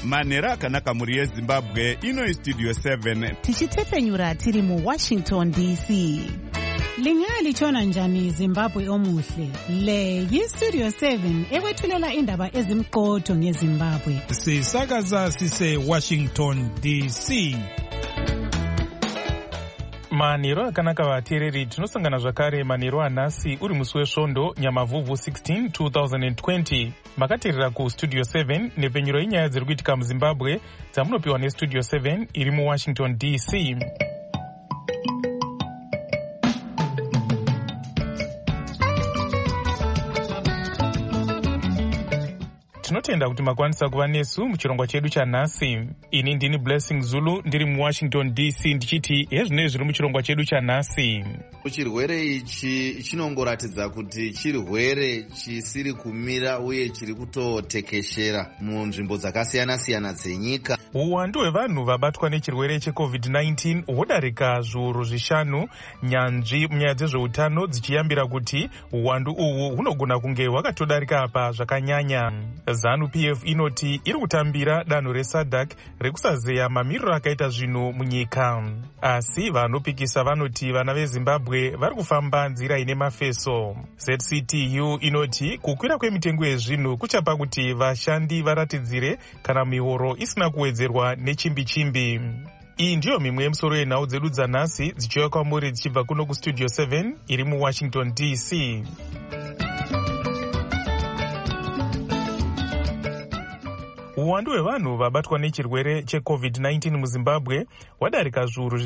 manhero akanaka mhuri yezimbabwe. Ino istudio 7 tichitepfenyura tiri muWashington DC. Lingalitshona njani Zimbabwe omuhle? Le yistudio 7 ekwethulela indaba ezimqotho ngeZimbabwe. Sisakaza sise Washington DC. Manhero akanaka vateereri, tinosangana zvakare manhero anhasi uri musi wesvondo Nyamavhuvhu 16 2020. Makateerera kustudio 7 nepfenyuro yenyaya dziri kuitika muZimbabwe dzamunopiwa nestudio 7 iri muWashington DC. Tinotenda kuti makwanisa kuva nesu muchirongwa chedu chanhasi. Ini ndini Blessing Zulu ndiri muWashington DC ndichiti hezvinoi zviri muchirongwa chedu chanhasi. Chirwere ichi chinongoratidza kuti chirwere chisiri kumira uye chiri kutotekeshera munzvimbo dzakasiyana-siyana dzenyika. Uwandu hwevanhu vabatwa nechirwere cheCovid-19 hwodarika zviuru 5, nyanzvi munyaya dzezveutano dzichiyambira kuti uwandu uhwu hunogona kunge hwakatodarika apa zvakanyanya. ZANU-PF inoti iri kutambira danho reSADC rekusazeya mamiriro akaita zvinhu munyika. Asi vanopikisa vanoti vana veZimbabwe vari kufamba nzira ine mafeso. ZCTU inoti kukwira kwemitengo yezvinhu kuchapa kuti vashandi varatidzire kana mihoro isina kuwedzerwa nechimbi-chimbi. Iyi ndiyo mimwe yemisoro yenhau dzedu dzanhasi dzichiuya kwamuri dzichibva kuno kustudio 7 iri muWashington DC. Uwandu hwevanhu vabatwa nechirwere cheCovid-19 muZimbabwe hwadarika zviuru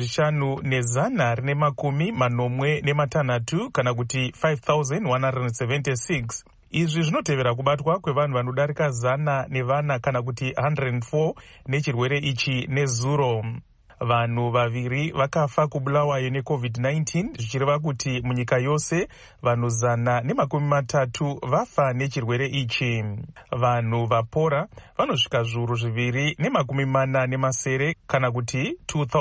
5,186 kana kuti 5,176. Izvi zvinotevera kubatwa kwevanhu vanodarika 100 kana kuti 104 nechirwere ichi nezuro. Vanhu vaviri vakafa kubulawayo neCovid-19 zvichireva kuti munyika yose vanhu 130 vafa nechirwere ichi. Vanhu vapora vanosvika zviuru 247 kana kuti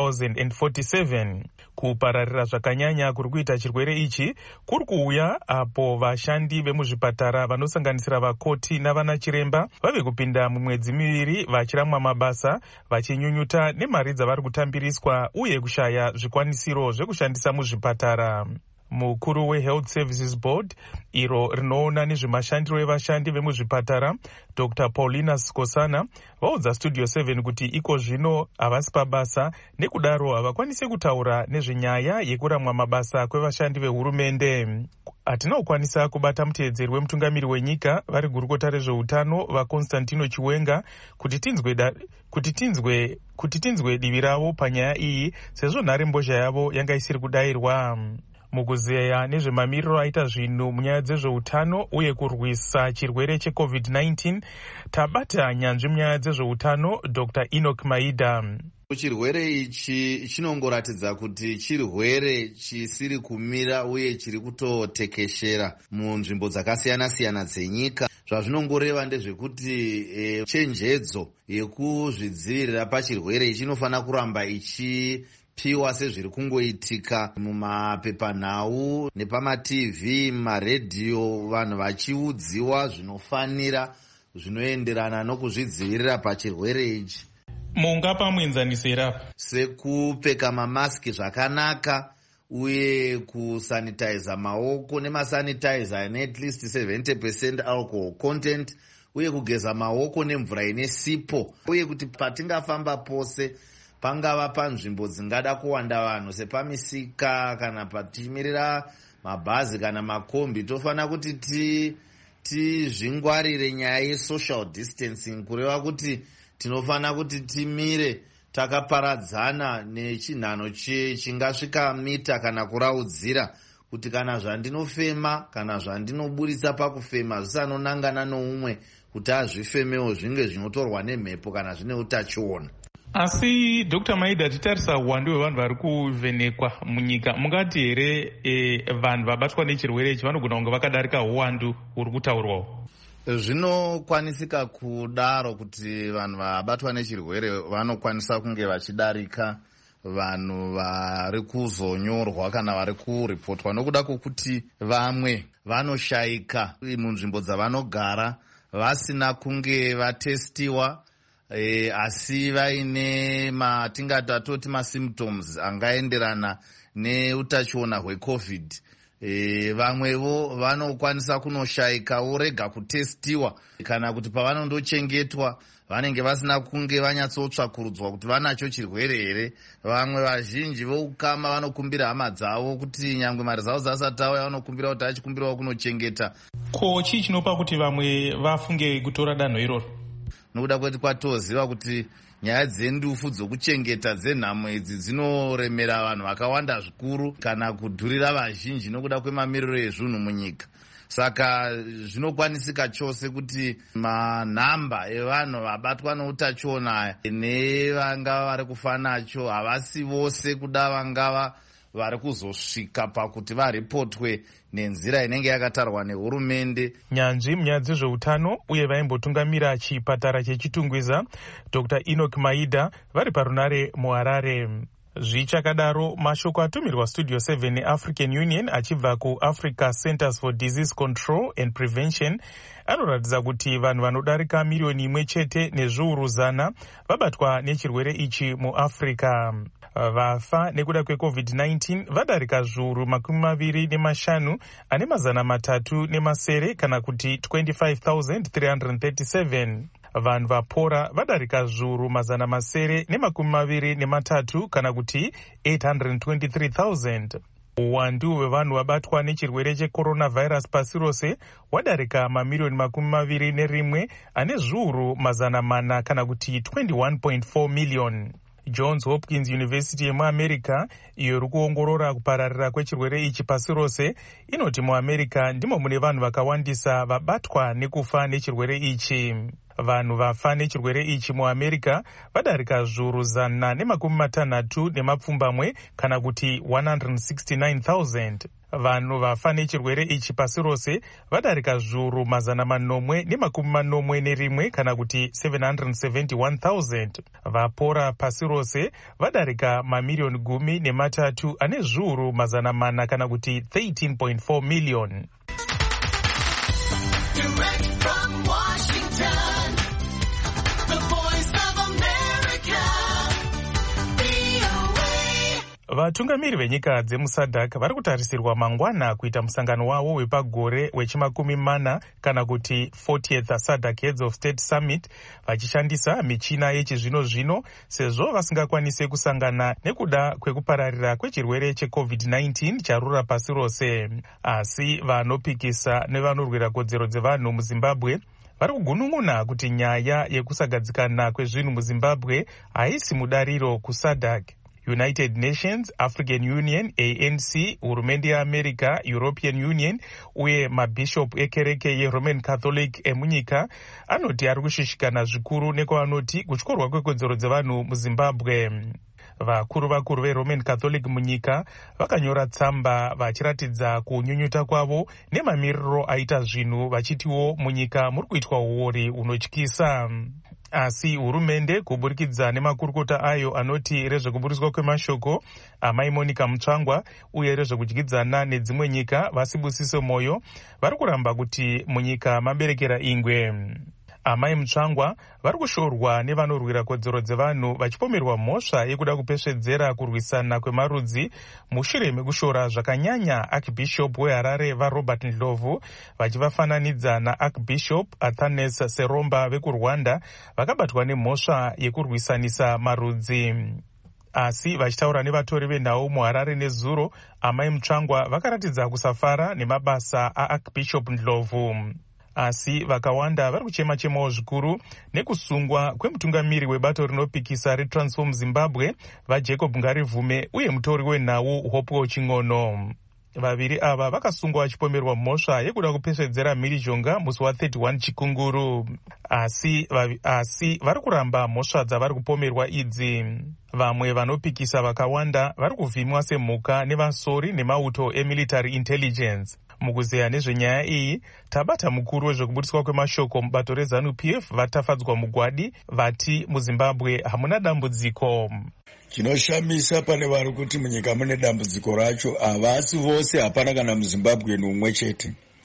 2047. Kupararira zvakanyanya kuri kuita chirwere ichi kuri kuuya apo vashandi vemuzvipatara vanosanganisira vakoti navanachiremba vave kupinda mumwedzi miviri vachiramwa mabasa, vachinyunyuta nemari dzavari kutambiriswa uye kushaya zvikwanisiro zvekushandisa muzvipatara. Mukuru weHealth Services Board, iro rinoona nezvemashandiro evashandi vemuzvipatara, Dr. Paulina Skosana, vaudza Studio 7 kuti iko zvino havasi pabasa nekudaro havakwanisi kutaura nezvenyaya yekuramwa mabasa kwevashandi vehurumende. Hatina kukwanisa kubata muteedzeri wemutungamiri wenyika vari gurukota rezveutano vaConstantino Chiwenga kuti tinzwe divi ravo panyaya iyi sezvo nharembozha yavo yanga isiri kudayirwa. Mukuzeya nezvemamiriro aita zvinhu munyaya dzezveutano uye kurwisa chirwere cheCovid-19 tabata nyanzvi munyaya dzezveutano Dr. Enoch Maida. Chirwere ichi chinongoratidza kuti chirwere chisiri kumira uye chiri kutotekeshera munzvimbo dzakasiyana-siyana dzenyika. Zvazvinongoreva ndezvekuti chenjedzo yekuzvidzivirira pachirwere ichi inofanira kuramba ichipiwa sezviri kungoitika mumapepanhau nepamaTV, maredhiyo, vanhu vachiudziwa zvinofanira zvinoenderana nokuzvidzivirira pachirwere ichi. Mungapa muenzanisira sekupfeka mamaski zvakanaka uye kusanitiza maoko nemasanitizer ane at least 70% alcohol content, uye kugeza maoko nemvura ine sipo, uye kuti patingafamba pose, pangava panzvimbo dzingada kuwanda vanhu sepamisika kana patimirira mabhazi kana makombi, tofanira kuti tizvingwarire nyaya yesocial distancing, kureva kuti tinofanira kuti timire takaparadzana nechinhano chingasvika mita kana kuraudzira, kuti kana zvandinofema kana zvandinoburisa pakufema zvisanonangana noumwe kuti azvifemewo zvinge zvinotorwa nemhepo kana zvine utachiona. Asi Dr. Maida, titarisa uwandu hwevanhu vari kuvhenekwa munyika, mungati here vanhu vabatwa nechirwere ichi vanogona kunge vakadarika uwandu huri kutaurwawo? Zvinokwanisika kudaro kuti vanhu vabatwa nechirwere vanokwanisa kunge vachidarika vanhu vari kuzonyorwa kana vari kuripotwa, nokuda kwokuti vamwe vanoshayika munzvimbo dzavanogara vasina kunge vatestiwa asi vaine matingatati masymptoms angaenderana neutachiona hwecovid. Vamwevo vanokwanisa kunoshayikawo rega kutestiwa kana kuti pavanondochengetwa vanenge vasina kunge vanyatsotsvakurudzwa kuti vanacho chirwere here. Vamwe vazhinji voukama vanokumbira hama dzavo kuti nyangwe mari dzavo dzasati auya vanokumbira kuti achikumbirawo kunochengeta. Ko chii chinopa kuti vamwe vafunge kutora danho iroro? Nokuda kweti kwatoziva kuti nyaya dzendufu dzokuchengeta dzenhamo idzi dzinoremera vanhu vakawanda zvikuru kana kudhurira vazhinji nokuda kwemamiriro ezvinhu munyika. Saka zvinokwanisika chose kuti manhamba evanhu vabatwa neutachiona nevangava vari kufa nacho havasi vose kuda vangava vari kuzosvika pakuti varipotwe nenzira inenge yakatarwa nehurumende. Nyanzvi munyaya dzezveutano uye vaimbotungamira chipatara chechitungwiza Dr. Enoch Maida vari parunare muHarare. Zvichakadaro, mashoko atumirwa Studio 7 neAfrican Union achibva kuAfrica Centers for Disease Control and Prevention anoratidza kuti vanhu vanodarika miriyoni 1 nezviuru 100 vabatwa nechirwere ichi muAfrica. Vafa nekuda kweCovid-19 vadarika zviuru 25 ane 300 kana kuti 25,337. Vanhu vapora vadarika zviuru 923 kana kuti 823,000. Uwandu hwevanhu vabatwa nechirwere checoronavirus pasi rose wadarika mamiriyoni 21 ane zviuru 400 kana kuti 21.4 million. Johns Hopkins University yemuAmerica iyo iri kuongorora kupararira kwechirwere ichi pasi rose inoti muAmerica ndimo mune vanhu vakawandisa vabatwa nekufa nechirwere ichi. Vanhu vafa nechirwere ichi muAmerica vadarika zviuru 160 kana kuti 169,000. Vanhu vafa nechirwere ichi pasi rose vadarika zviuru 441 kana kuti 771,000. Vapora pasi rose vadarika mamiriyoni 13 ane zviuru 400 kana kuti 13.4 million. Direct from Washington, the voice of America, VOA. Vatungamiri venyika dzemuSADC vari kutarisirwa mangwana kuita musangano wavo wepagore wechi40 kana kuti 40th SADC Heads of State Summit vachishandisa michina yechizvino-zvino sezvo vasingakwanise kusangana nekuda kwekupararira kwechirwere cheCovid-19 charura pasi rose. Asi vanopikisa nevanorwira kodzero dzevanhu muZimbabwe vari kugunun'una kuti nyaya yekusagadzikana kwezvinhu muZimbabwe haisi mudariro kuSADC. United Nations, African Union, ANC, hurumende yeAmerica, European Union uye mabhishop ekereke yeRoman Catholic emunyika anoti ari kushishikana zvikuru nekwavanoti kutyorwa kwekodzero dzevanhu muZimbabwe. Vakuru veRoman Catholic munyika vakanyora tsamba vachiratidza kunyunyuta kwavo nemamiriro aita zvinhu vachitiwo munyika muri kuitwa uori unotyisa. Asi hurumende kuburikidza nemakurukota ayo anoti rezvekuburiswa kwemashoko amai Monica Mutsvangwa uye rezvekudyidzana nedzimwe nyika Vasibusiso Moyo vari kuramba kuti munyika maberekera ingwe. Amai Mutsvangwa vari kushorwa nevanorwira kodzero dzevanhu vachipomerwa mhosva yekuda kupesvedzera kurwisana kwemarudzi mushure mekushora zvakanyanya Archbishop weHarare vaRobert Ndlovu vachivafananidza naArchbishop Athanas Seromba vekuRwanda vakabatwa nemhosva yekurwisanisa marudzi. Asi vachitaura nevatori venhau muHarare nezuro, amai Mutsvangwa vakaratidza kusafara nemabasa aArchbishop Ndlovu. Asi vakawanda vari kuchema-chemawo zvikuru nekusungwa kwemutungamiri webato rinopikisa reTransform Zimbabwe vaJacob Ngarivume uye mutori wenhau Hopewell Ching'ono. Vaviri ava vakasungwa vachipomerwa mhosva yekuda kupesvedzera mhirizhonga musi wa31 Chikunguru. Asi vari kuramba mhosva dzavari kupomerwa idzi. Vamwe vanopikisa vakawanda vari kuvhimwa semhuka nevasori nemauto emilitary intelligence. Mukuzeya nezvenyaya iyi, tabata mukuru wezvekuburiswa kwemashoko mubato reZANU-PF vatafadzwa mugwadi vati muZimbabwe hamuna dambudziko. Chinoshamisa pane vari kuti munyika mune dambudziko racho havasi vose, hapana kana muZimbabwe n'umwe chete.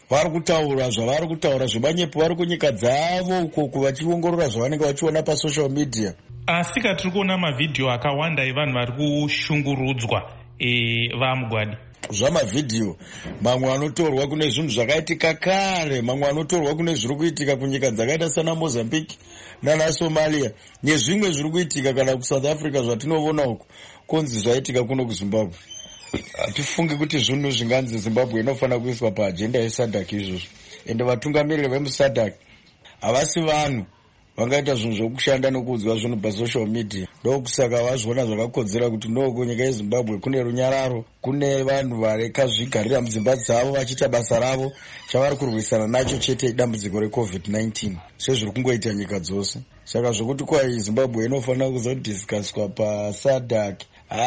vari kutaura zvavari kutaura zvemanyepo vari kunyika dzavo uko vachiongorora zvavanenge vachiona pasocial media. Asi tiri kuona mavhidhiyo akawanda evanhu vari kushungurudzwa vaMugwadi. Zvamavhidhiyo mamwe anotorwa kune zvinhu zvakaitika kare, mamwe anotorwa kune zviri kuitika kunyika dzakaita sana Mozambique nana Somalia nezvimwe zviri kuitika kana kuSouth Africa zvatinoona uko konzi zvaitika kuno kuZimbabwe. Hatifungi kuti zvinhu zvinganzi Zimbabwe inofanira kuiswa paajenda yeSADC izvozvo, ende vatungamiriri vemuSADC havasi vanhu vangaita zvinhu zvokushanda nokuudzwa zvinhu pasocial media. Ndokusaka vazviona zvakakodzera kuti noko nyika yeZimbabwe kune runyararo, kune vanhu vakazvigarira mudzimba dzavo vachiita basa ravo chavari kurwisana nacho chete dambudziko reCovid-19 sezviri kungoita nyika dzose. Saka zvokuti kwai Zimbabwe inofanira kuzodhiskaswa paSADC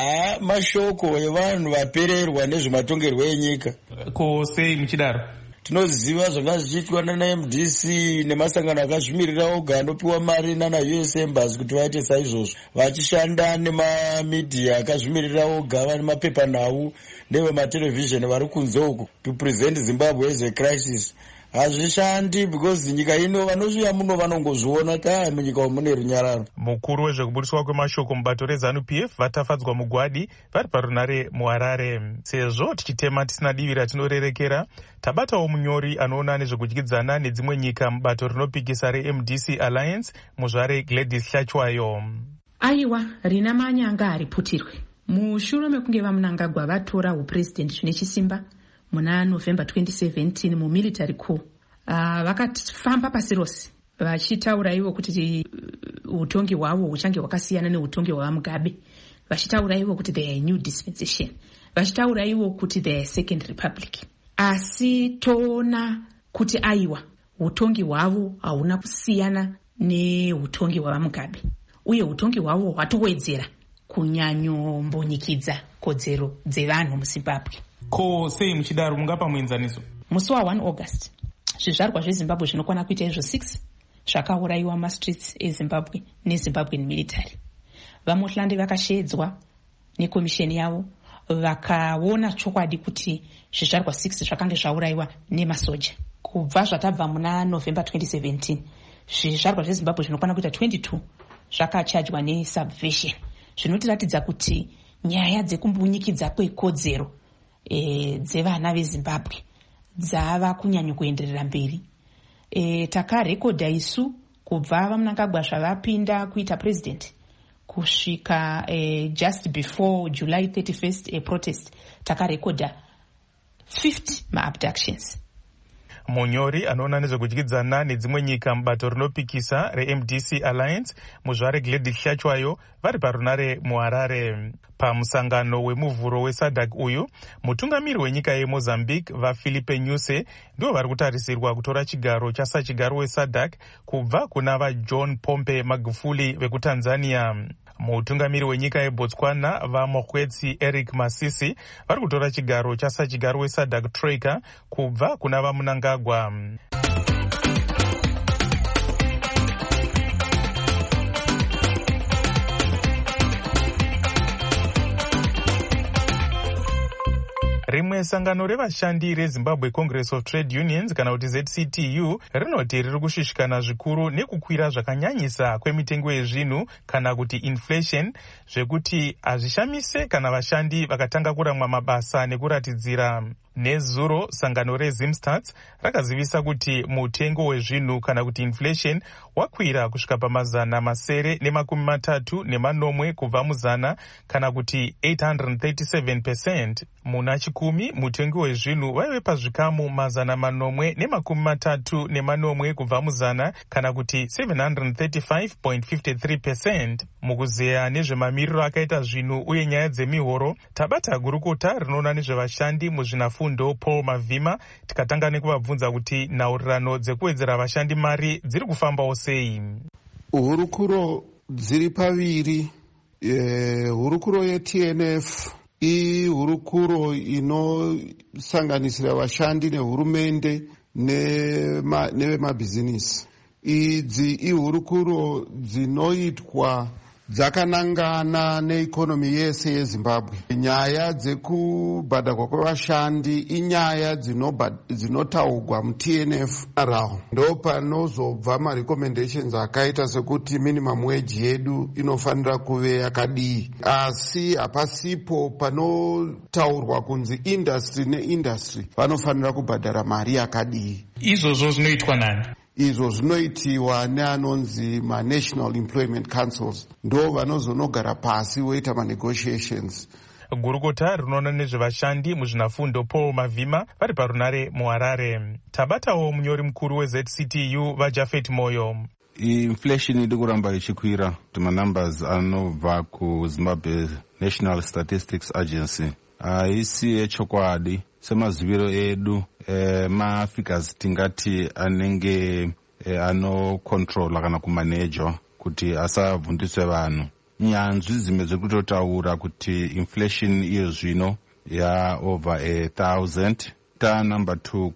mashoko evanhu vapererwa nezvematongerwo enyika. Ko sei muchidaro? Tinoziva zvanga zvichiitwa nana MDC nemasangano akazvimirira oga anopiwa mari nana US Embassy kuti vaite saizvozvo, vachishanda nemamidhiya akazvimirira oga vane mapepanhau nevematelevhizheni vari kunze uko to present Zimbabwe as a crisis. Hazvishandi because nyika ino vanozviya muno vanongozviona ta munyika mune runyararo. Mukuru wezvekubudiswa kwemashoko mubato reZANU-PF vatafadzwa Mugwadi vari parunare muHarare. Sezvo tichitema tisina divi ratinorerekera, tabatawo munyori anoona nezvekudyidzana nedzimwe nyika mubato rinopikisa reMDC Alliance muzvare Gladys Hlachwayo. Aiwa, rina manyanga ariputirwe. Mushure mekunge vaMnangagwa vatora upresident zvine chisimba muna November 2017 mumilitary coup, vakafamba pasi rose vachitaura ivo kuti utongi hwavo huchange hwakasiyana neutongi hwaMugabe, vachitaura ivo kuti they are new dispensation, vachitaura ivo kuti they are second republic. Asi toona kuti aiwa utongi hwavo hauna kusiyana neutongi hwaMugabe, uye utongi hwavo hwatowedzera kunyanyombonyikidza kodzero dzevanhu muZimbabwe. Ko sei muchidaro mungapa muenzaniso? Musi wa1 August zvizvarwa zveZimbabwe zvinokwana kuita izvo 6 zvakaurayiwa mastreets eZimbabwe neZimbabwean military. Vamuhlandi vakashedzwa nekomisheni yavo vakaona chokwadi kuti zvizvarwa 6 zvakange zvaurayiwa nemasoja. Kubva zvatabva muna November 2017 zvizvarwa zveZimbabwe zvinokwana kuita 22 zvakachajwa nesubversion, zvinotiratidza kuti nyaya dzekumbonyikidza kwekodzero dzevana veZimbabwe dzava kunyanya kuenderera mberi. Takarekodha isu kubva vaMnangagwa zvavapinda kuita president kusvika just before July 31st a protest, takarekodha 50 maabductions. Munyori anoona nezvekudyidzana nedzimwe nyika mubato rinopikisa reMDC Alliance muzvare Gladys Hlachwayo vari parunare muHarare. Pamusangano wemuvhuro weSADC uyu, mutungamiri wenyika yeMozambique vaFilipe Nyusi ndivo vari kutarisirwa kutora chigaro chasachigaro weSADC kubva kuna vaJohn Pombe Magufuli vekuTanzania. Mutungamiri wenyika yeBotswana vaMokgweetsi Eric Masisi vari kutora chigaro chasachigaro weSADC Troika kubva kuna vaMnangagwa. Rimwe sangano revashandi reZimbabwe Congress of Trade Unions kana kuti ZCTU rinoti riri kushushikana zvikuru nekukwira zvakanyanyisa kwemitengo yezvinhu kana kuti inflation, zvekuti hazvishamise kana vashandi vakatanga kuramwa mabasa nekuratidzira. Nezuro sangano reZimstats rakazivisa kuti mutengo wezvinhu kana kuti inflation wakwira kusvika pa930 kubva muzana kana kuti 837%. Muna chikumi mutengo wezvinhu waive pazvikamu 934 kubva muzana kana kuti 735.53%. Mukuzeya nezvemamiriro akaita zvinhu uye nyaya dzemihoro, tabata gurukota rinoona nezvevashandi muzvinafundo Paul Mavhima tikatanga nekuvabvunza kuti nhaurirano dzekuwedzera vashandi mari dziri kufambawo sei. Hurukuro dziri paviri. Hurukuro yeTNF ihurukuro inosanganisira vashandi nehurumende nevemabhizinisi. Idzi ihurukuro dzinoitwa dzakanangana neikonomi yese yezimbabwe. Nyaya dzekubhadharwa kwevashandi inyaya dzinotaurwa muTNF rawo. Ndo panozobva marecommendations akaita sekuti minimum wage yedu inofanira kuve yakadii, asi hapasipo panotaurwa kunzi industry neindustry vanofanira kubhadhara mari yakadii. Izvozvo zvinoitwa nani? Izvo zvinoitiwa neanonzi ma-National Employment Councils, ndo vanozonogara pasi voita ma-negotiations. Gurukota rinoona nezvevashandi muzvinafundo Paul Mavhima vari parunare muHarare. Tabatawo munyori mukuru weZCTU vaJafet Moyo. Inflation iri kuramba ichikwira kuti manumbers anobva kuZimbabwe National Statistics Agency haisi yechokwadi. Semaziviro edu mafigures tingati anenge anocontrola kana kumanejwa kuti asavhundiswe vanhu. Nyanzvi dzimwe dzekutotaura kuti inflation iyo zvino over 1,000. Ta number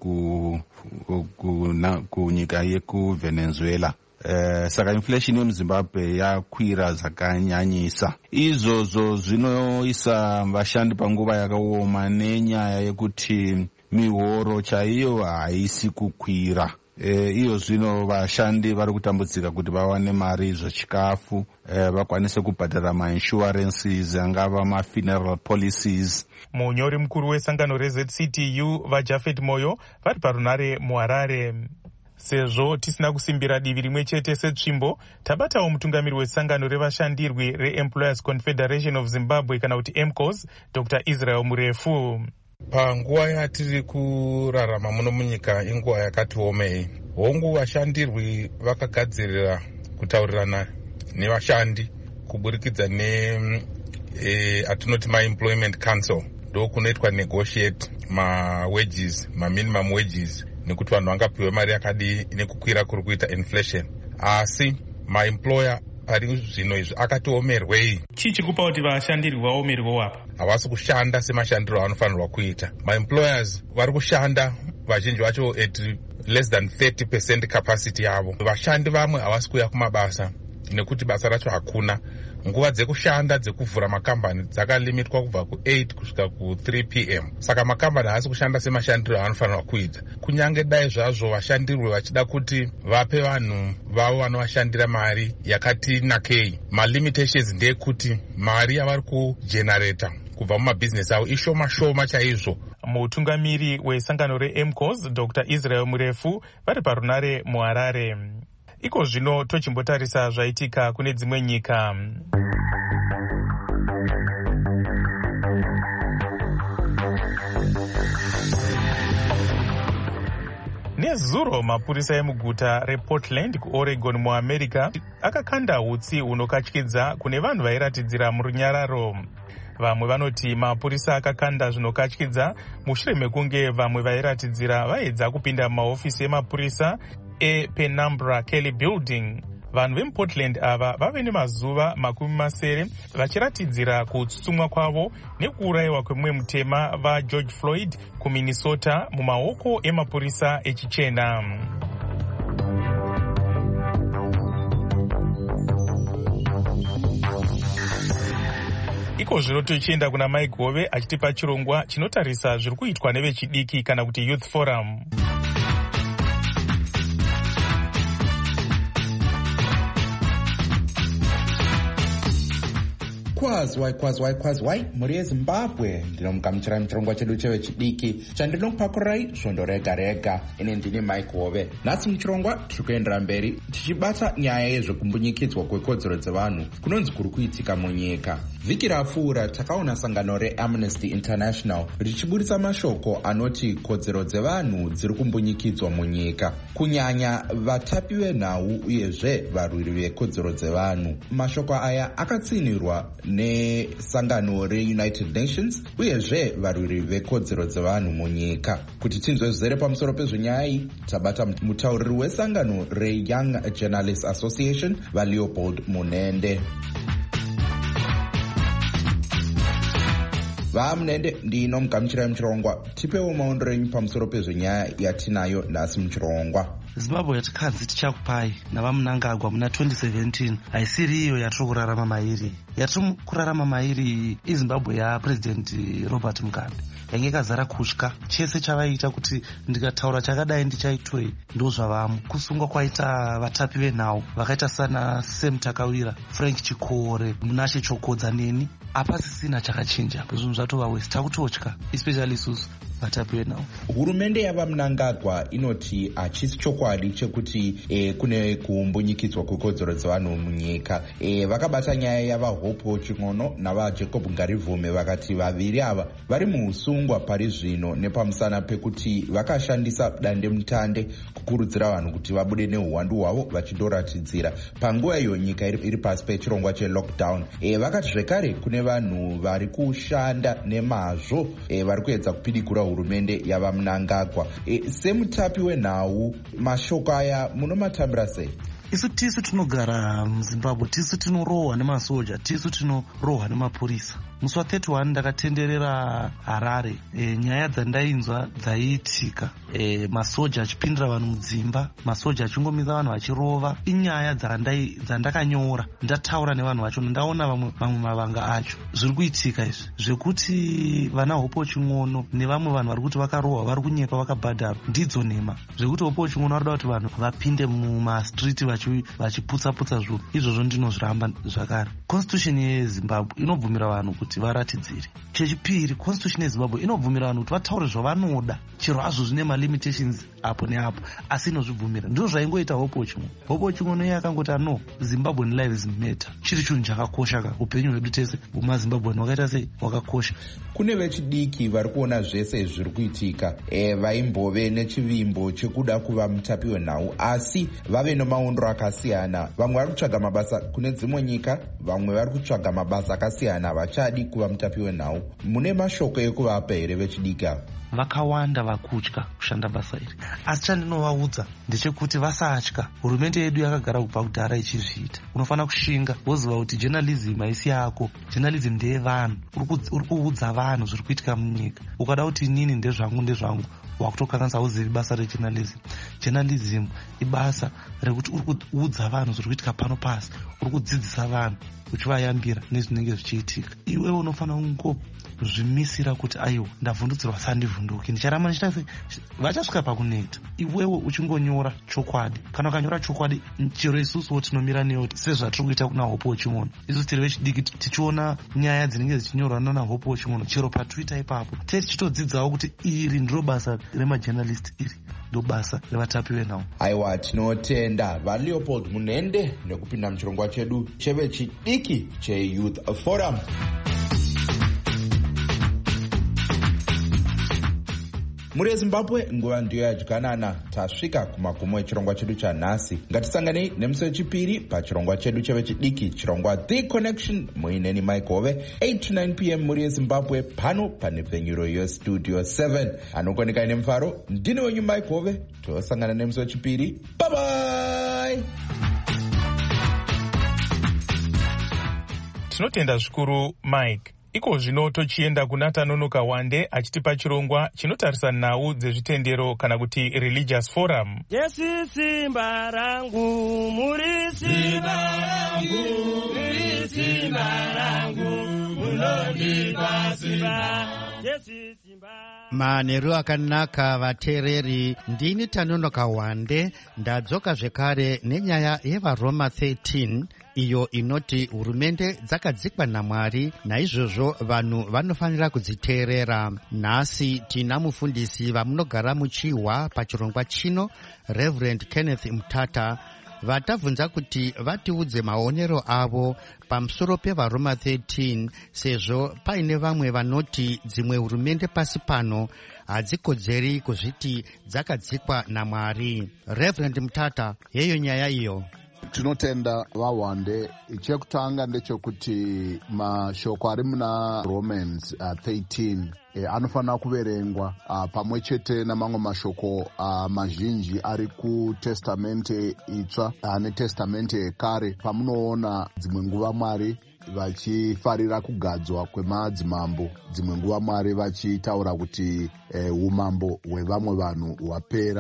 2 kunyika yekuVenezuela. Saka inflation yemuZimbabwe yakwira zvakanyanyisa. Izvozvo zvinoisa vashandi panguva yakaoma nenyaya yekuti mihoro chaiyo haisi kukwira. Iyo zvino vashandi vari kutambudzika kuti vawane mari zvechikafu, vakwanise kubhadhara ma-insurances angava ma-funeral policies. Munyori mukuru wesangano reZCTU vaJafet Moyo vari parunare muHarare. Sezvo tisina kusimbira divi rimwe chete setsvimbo, tabatawo mutungamiri wesangano revashandirwi reEmployers Confederation of Zimbabwe kana kuti EMCOS, Dr. Israel Murefu. Panguva yatiri kurarama muno munyika inguva yakati omei. Hongu vashandirwi vakagadzirira kutaurirana nevashandi kuburikidza atinoti ma-Employment Council. Ndo kunoitwa negotiate ma-wages, ma-minimum wages, nekuti vanhu vangapiwe mari yakadii nekukwira kuri kuita inflation. Asi ma-employer pari zvino izvi akatiomerwei. Chii chikupa kuti vashandirwi vaomerwewo apa? Havasi kushanda semashandiro avanofanirwa kuita. Ma-employers vari kushanda vazhinji vacho at less than 30% capacity yavo. Vashandi vamwe havasi kuuya kumabasa nekuti basa racho hakuna. Nguva dzekushanda dzekuvhura makambani dzakalimitwa kubva ku8 kusvika ku3 p.m. Saka makambani haasi kushanda semashandiro avanofanirwa kuita. Kunyange dai zvazvo vashandirwi vachida kuti vape vanhu vavo vanovashandira mari yakati nakei, ma-limitations ndeyekuti mari yavari kujenerata kubva mumabhizinesi avo ishoma shoma chaizvo. Mutungamiri wesangano reEMCOS, Dr. Israel Murefu vari parunare muHarare. Iko zvino tochimbotarisa zvaitika kune dzimwe nyika. Nezuro mapurisa emuguta rePortland kuOregon muAmerica akakanda hutsi hunokatyidza kune vanhu vairatidzira murunyararo. Vamwe vanoti mapurisa akakanda zvinokatyidza mushure mekunge vamwe vairatidzira vaedza kupinda mumahofisi emapurisa ePenumbra Kelly Building. Vanhu vemuPortland ava vave nemazuva 70 vachiratidzira kutsutsumwa kwavo nekuurayiwa kwemumwe mutema vaGeorge Floyd kuMinnesota mumaoko emapurisa echichena. Iko zvino tichienda kuna Mike Hove achitipa chirongwa chinotarisa zviri kuitwa nevechidiki kana kuti Youth Forum. Kwazwai muri yeZimbabwe ndinomugamuchira muchirongwa chedu chevechidiki chandinopakurai svondo rega rega. Ine ndini Mike Hove. Nhasi muchirongwa tiri kuendera mberi tichibata nyaya yezvekumbunyikidzwa kwekodzero dzevanhu kunonzi kuri kuitika munyika. Vhiki rapfuura takaona sangano reAmnesty International richiburitsa mashoko anoti kodzero dzevanhu dziri kumbunyikidzwa munyika, kunyanya vatapi venhau uyezve varwiri vekodzero dzevanhu. Mashoko aya akatsinirwa nesangano reUnited Nations uyezve varwiri vekodzero dzevanhu munyika. Kuti tinzwe zvizere pamusoro pezvenyaya iyi, tabata mutauriri wesangano reYoung Journalists Association vaLeopold Munende. Munende ndinomugamuchirai muchirongwa. Tipewo maondero enyu pamusoro pezvenyaya yatinayo nhasi muchirongwa. Zimbabwe yatikanzi tichakupai navamunangagwa muna 2017 haisiri iyo yatiri kurarama mairi. Yatiri kurarama mairi iZimbabwe yaPresident Robert Mugabe yange ikazara kutya. Chese chavaita kuti ndikataura chakadai ndichaitwei ndozvavamo. Kusungwa kwaita vatapi venhau vakaita sana Sam Takawira, Frank Chikore, Munashe Chokodza neni hapasisina chakachinja. Zvinhu zvatova wese takutotya, especially isusu vatapi venhau. Hurumende yavamunangagwa inoti hachisi chokwadi chekuti kune kuumbunyikidzwa kwekodzero dzevanhu munyika. Vakabata nyaya yavaHope Ching'ono navaJacob Ngarivume vakati vaviri ava vari muusungwa pari zvino nepamusana pekuti vakashandisa dandemutande kukurudzira vanhu kuti vabude neuhwandu hwavo vachindoratidzira panguva iyo nyika iri pasi pechirongwa chelockdown. Vakati zvekare kune vanhu vari kushanda nemazvo vari kuedza kupidigura hurumende yavamunangagwa. Semutapi wenhau, mashoko aya munomatambira sei? Tisu tinogara muZimbabwe, tisu tinorohwa nemasoja, tisu tinorohwa nemapurisa. Musi wa31 ndakatenderera Harare, nyaya dzandainzwa dzaiitika, masoja achipindira vanhu mudzimba, masoja achingomisa vanhu vachirova, inyaya dzandakanyora ndataura nevanhu vacho, ndaona mamwe mavanga acho. Zviri kuitika izvi zvekuti vana Hope Ching'ono nevamwe vanhu vari kuti vakarohwa vari kunyepa vakabhadharwa ndidzo nhema, zvekuti Hope Ching'ono vari kuda kuti vanhu vapinde mumastriti vachiputsa zvinhu. Izvozvo ndinozviramba zvakare. Constitution yeZimbabwe inobvumira vanhu kuti varatidzire. Chechipiri, Constitution yeZimbabwe inobvumira vanhu kuti vataure zvavanoda, chero hazvo zvine malimitations apo neapo, asi inozvibvumira. Ndizvo zvaingoita Hope Ching'ono. Hope Ching'ono iye akangoti no, Zimbabwean lives matter, chiri chinhu chakakosha ka upenyu hwedu tese hwemaZimbabwean hwakaita sei hwakakosha. Kune vechidiki vari kuona zvese zviri kuitika, vaimbove nechivimbo chekuda kuva mutapi wenhau, asi vave nemaondro akasiyana. Vamwe vari kutsvaga mabasa kune dzimwe nyika, vamwe vari kutsvaga mabasa akasiyana, vachadi kuva mutapi wenhau. Mune mashoko ekuvapa here vechidiki ava? Vakawanda vakutya kushanda basa iri, asi chandinovaudza ndechekuti vasatya. Hurumende yedu yakagara kubva kudhara ichizviita. Unofanira kushinga woziva kuti journalism haisi yako, journalism ndeyevanhu. Uri kuudza vanhu zviri kuitika munyika. Ukada kuti inini ndezvangu wakutokanganisa uzivi basa rejournalism. Journalism ibasa rekuti uri kuudza vanhu zviri kuitika pano pasi, uri kudzidzisa vanhu uchivayambira nezvinenge zvichiitika. Iwewe unofanira kungozvimisira kuti aiwa ndavhundutsirwa sandivhunduki, ndicharamba ndichita sei, vachasvika pakuneta. Iwewe uchingonyora chokwadi, kana ukanyora chokwadi, chero isusuwo tinomira neyo sezvatiri kuita kuna Hope Ching'ono. Isusu tiri vechidiki tichiona nyaya dzinenge dzichinyorwa nana Hope Ching'ono chero paTwitter ipapo, tichitodzidzawo kuti iri ndiro basa remajournalist, iri ndo basa revatapi venhau. Aiwa, tinotenda vaLeopold Munende nekupinda muchirongwa chedu chevechidiki cheYouth Forum. Muri Zimbabwe nguva ndiyo yadyanana. Tasvika kumagumo echirongwa chedu chanhasi. Ngatisanganei nemusi wechipiri pachirongwa chedu chevechidiki, chirongwa The Connection. Muineni Mike Hove, 8 to 9 p.m. muri Zimbabwe, pano pane venyu yeStudio 7. Anokoneka nemufaro, ndini wenyu Mike Hove. Tosangana nemusi wechipiri. Bye bye. Tinotenda zvikuru Mike. Iko zvino tochienda kuna Tanonoka Wande achitipa chirongwa chinotarisa nhau dzezvitendero kana kuti religious forum. Jesu simba rangu, muri simba rangu, muri simba rangu, munondipa simba. Jesu simba. Manheru akanaka vateereri, ndini Tanonoka Wande, ndadzoka zvekare nenyaya yevaRoma 13 iyo inoti hurumende dzakadzikwa naMwari, naizvozvo vanhu vanofanira kudziteerera. Nhasi tina mufundisi vamunogara muchihwa pachirongwa chino, Reverend Kenneth Mutata, vatabvunza kuti vatiudze maonero avo pamusoro pevaRoma 13 sezvo paine vamwe vanoti dzimwe hurumende pasi pano hadzikodzeri kuzviti dzakadzikwa naMwari. Reverend Mutata, yeyo nyaya iyo. Tinotenda vaWande. Chekutanga ndechekuti mashoko ari muna Romans 13 anofanira kuverengwa pamwe chete namamwe mashoko mazhinji ari kutestamente itsva netestamente yekare, pamunoona dzimwe nguva Mwari vachifarira kugadzwa kwemadzimambo, dzimwe nguva Mwari vachitaura kuti umambo hwevamwe vanhu hwapera.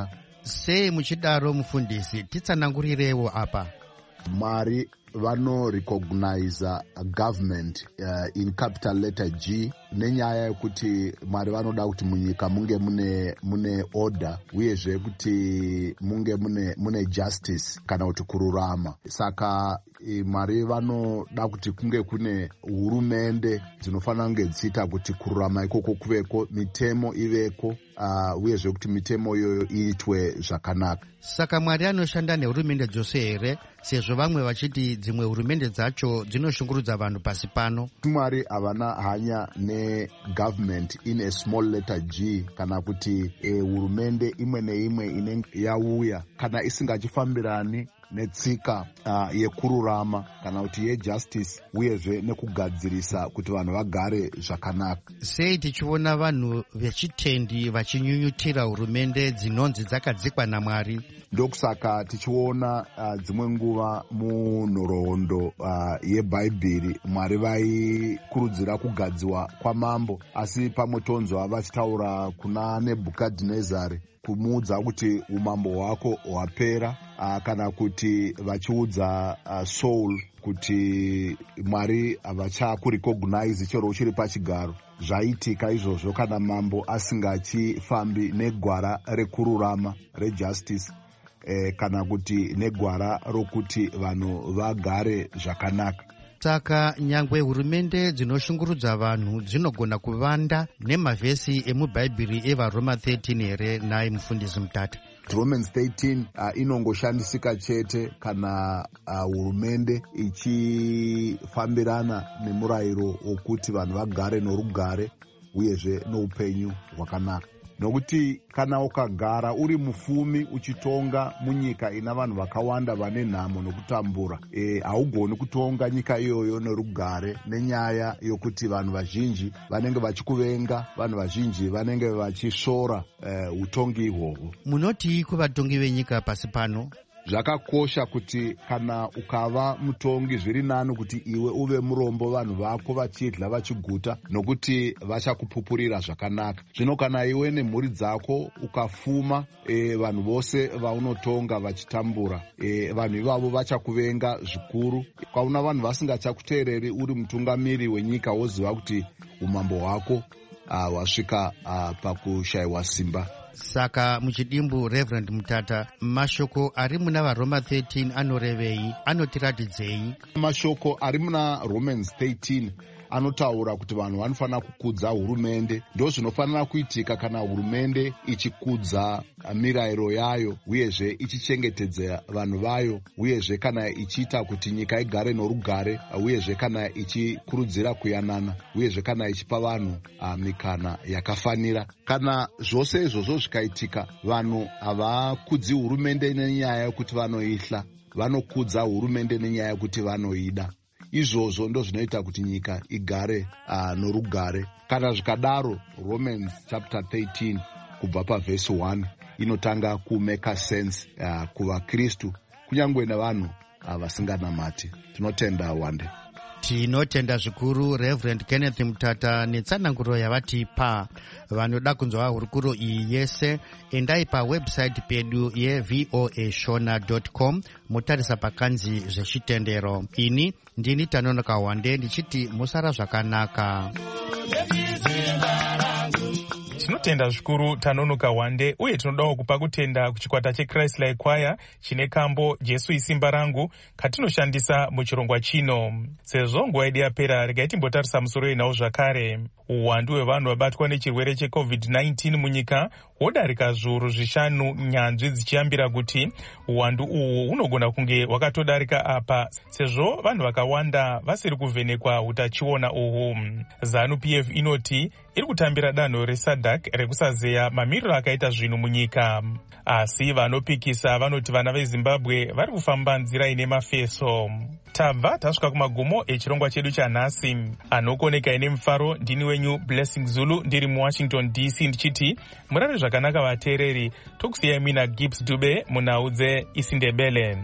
sei muchidaro mufundisi, titsanangurirewo apa. Mwari vanorecognize government in capital letter G nenyaya yekuti Mwari vanoda kuti munyika munge mune order uyezve kuti munge mune justice kana kuti kururama. Saka Mwari vanoda kuti kunge kune hurumende dzinofanira kunge dziita kuti kururama ikoko kuveko, mitemo iveko, uyezve kuti mitemo iyoyo iitwe zvakanaka. Saka Mwari anoshanda nehurumende dzose here, sezvo vamwe vachiti dzimwe hurumende dzacho dzinoshungurudza vanhu pasi pano? Mwari havana hanya negovernment in a small letter G, kana kuti hurumende imwe neimwe inenge yauya kana isingachifambirani netsika yekururama kana kuti yejustice uyezve nekugadzirisa kuti vanhu vagare zvakanaka. Sei tichiona vanhu vechitendi vachinyunyutira hurumende dzinonzi dzakadzikwa naMwari? Ndokusaka tichiona dzimwe nguva munhoroondo yebhaibheri Mwari vaikurudzira kugadziwa kwamambo, asi pamwe tonzwa vachitaura kuna Nebhukadhinezari kumuudza kuti umambo hwako hwapera, kana kuti vachiudza Saul kuti Mwari havachakurecognize chero uchiri pachigaro. Zvaitika izvozvo kana mambo asingachifambi negwara rekururama rejustice, kana kuti negwara rokuti vanhu vagare zvakanaka. Saka nyangwe hurumende dzinoshungurudza vanhu dzinogona kuvanda nemavhesi emubhaibheri evaRoma 13 here, naye mufundisi Mutata? Romans 13 inongoshandisika chete kana hurumende ichifambirana nemurayiro wokuti vanhu vagare norugare uyezve noupenyu hwakanaka. Nokuti kana ukagara uri mufumi uchitonga munyika ina vanhu vakawanda vane nhamo nokutambura, haugoni kutonga nyika iyoyo nerugare, nenyaya yokuti vanhu vazhinji vanenge vachikuvenga, vanhu vazhinji vanenge vachisvora utongi ihwohwo. Munoti kuvatongi venyika pasi pano? Zvakakosha kuti kana ukava mutongi zviri nani kuti iwe uve murombo vanhu vako vachidya vachiguta, nokuti vachakupupurira zvakanaka. Zvino kana iwe nemhuri dzako ukafuma, vanhu vose vaunotonga vachitambura, vanhu ivavo vachakuvenga zvikuru. Kwauna vanhu vasingachakuteereri uri mutungamiri wenyika, woziva kuti umambo hwako hwasvika pakushayiwa simba. Saka muchidimbu Reverend Mutata, mashoko ari muna vaRoma 13 anorevei, anotiratidzei? Mashoko ari muna Romans 13 anotaura kuti vanhu vanofanira kukudza hurumende. Ndo zvinofanira kuitika kana hurumende ichikudza mirayiro yayo uyezve ichichengetedza vanhu vayo, uyezve kana ichiita kuti nyika igare norugare, uyezve kana ichikurudzira kuyanana, uyezve kana ichipa vanhu mikana yakafanira. Kana zvose izvozvo zvikaitika, vanhu havakudzi hurumende nenyaya yokuti vanoihla, vanokudza hurumende nenyaya yokuti vanoida. Izvozvo ndo zvinoita kuti nyika igare norugare. Kana zvikadaro, Romans chapter 13 kubva pavhesi 1 inotanga kumeka sense kuvaKristu, kunyangwe nevanhu vasinganamati. Tinotenda Wande. Tinotenda zvikuru Reverend Kenneth Mutata netsananguro yavatipa. Vanoda kunzwa hurukuro iyi yese, endai pawebsite pedu yevoashona.com mutarisa pakanzi zvechitendero. Ini ndini Tanonoka Wande ndichiti musara zvakanaka. Tinotenda zvikuru Tanonoka Wande, uye tinodawo kupa kutenda kuchikwata cheChrist Like Choir chine kambo Jesu isimba rangu katinoshandisa muchirongwa chino. Sezvo nguva yedu yapera, regai timbotarisa musoro yenhau zvakare. Uwandu hwevanhu vabatwa nechirwere cheCovid-19 munyika hwodarika zviuru 5, nyanzvi dzichiyambira kuti uwandu uhwu hunogona kunge hwakatodarika apa, sezvo vanhu vakawanda vasiri kuvhenekwa utachiona uhwu. ZANU-PF inoti iri kutambira danho reSADC rekusazeya mamiriro akaita zvinhu munyika. Asi vanopikisa vanoti vana veZimbabwe vari kufamba nzira ine mafeso. Tabva tasvika kumagumo echirongwa chedu chanhasi. Anokoneka ine mufaro, ndini wenyu Blessing Zulu, ndiri muWashington DC, ndichiti murare zvakanaka vateereri. Tokusiyai mina Gibbs Dube munhau dzeIsindebele.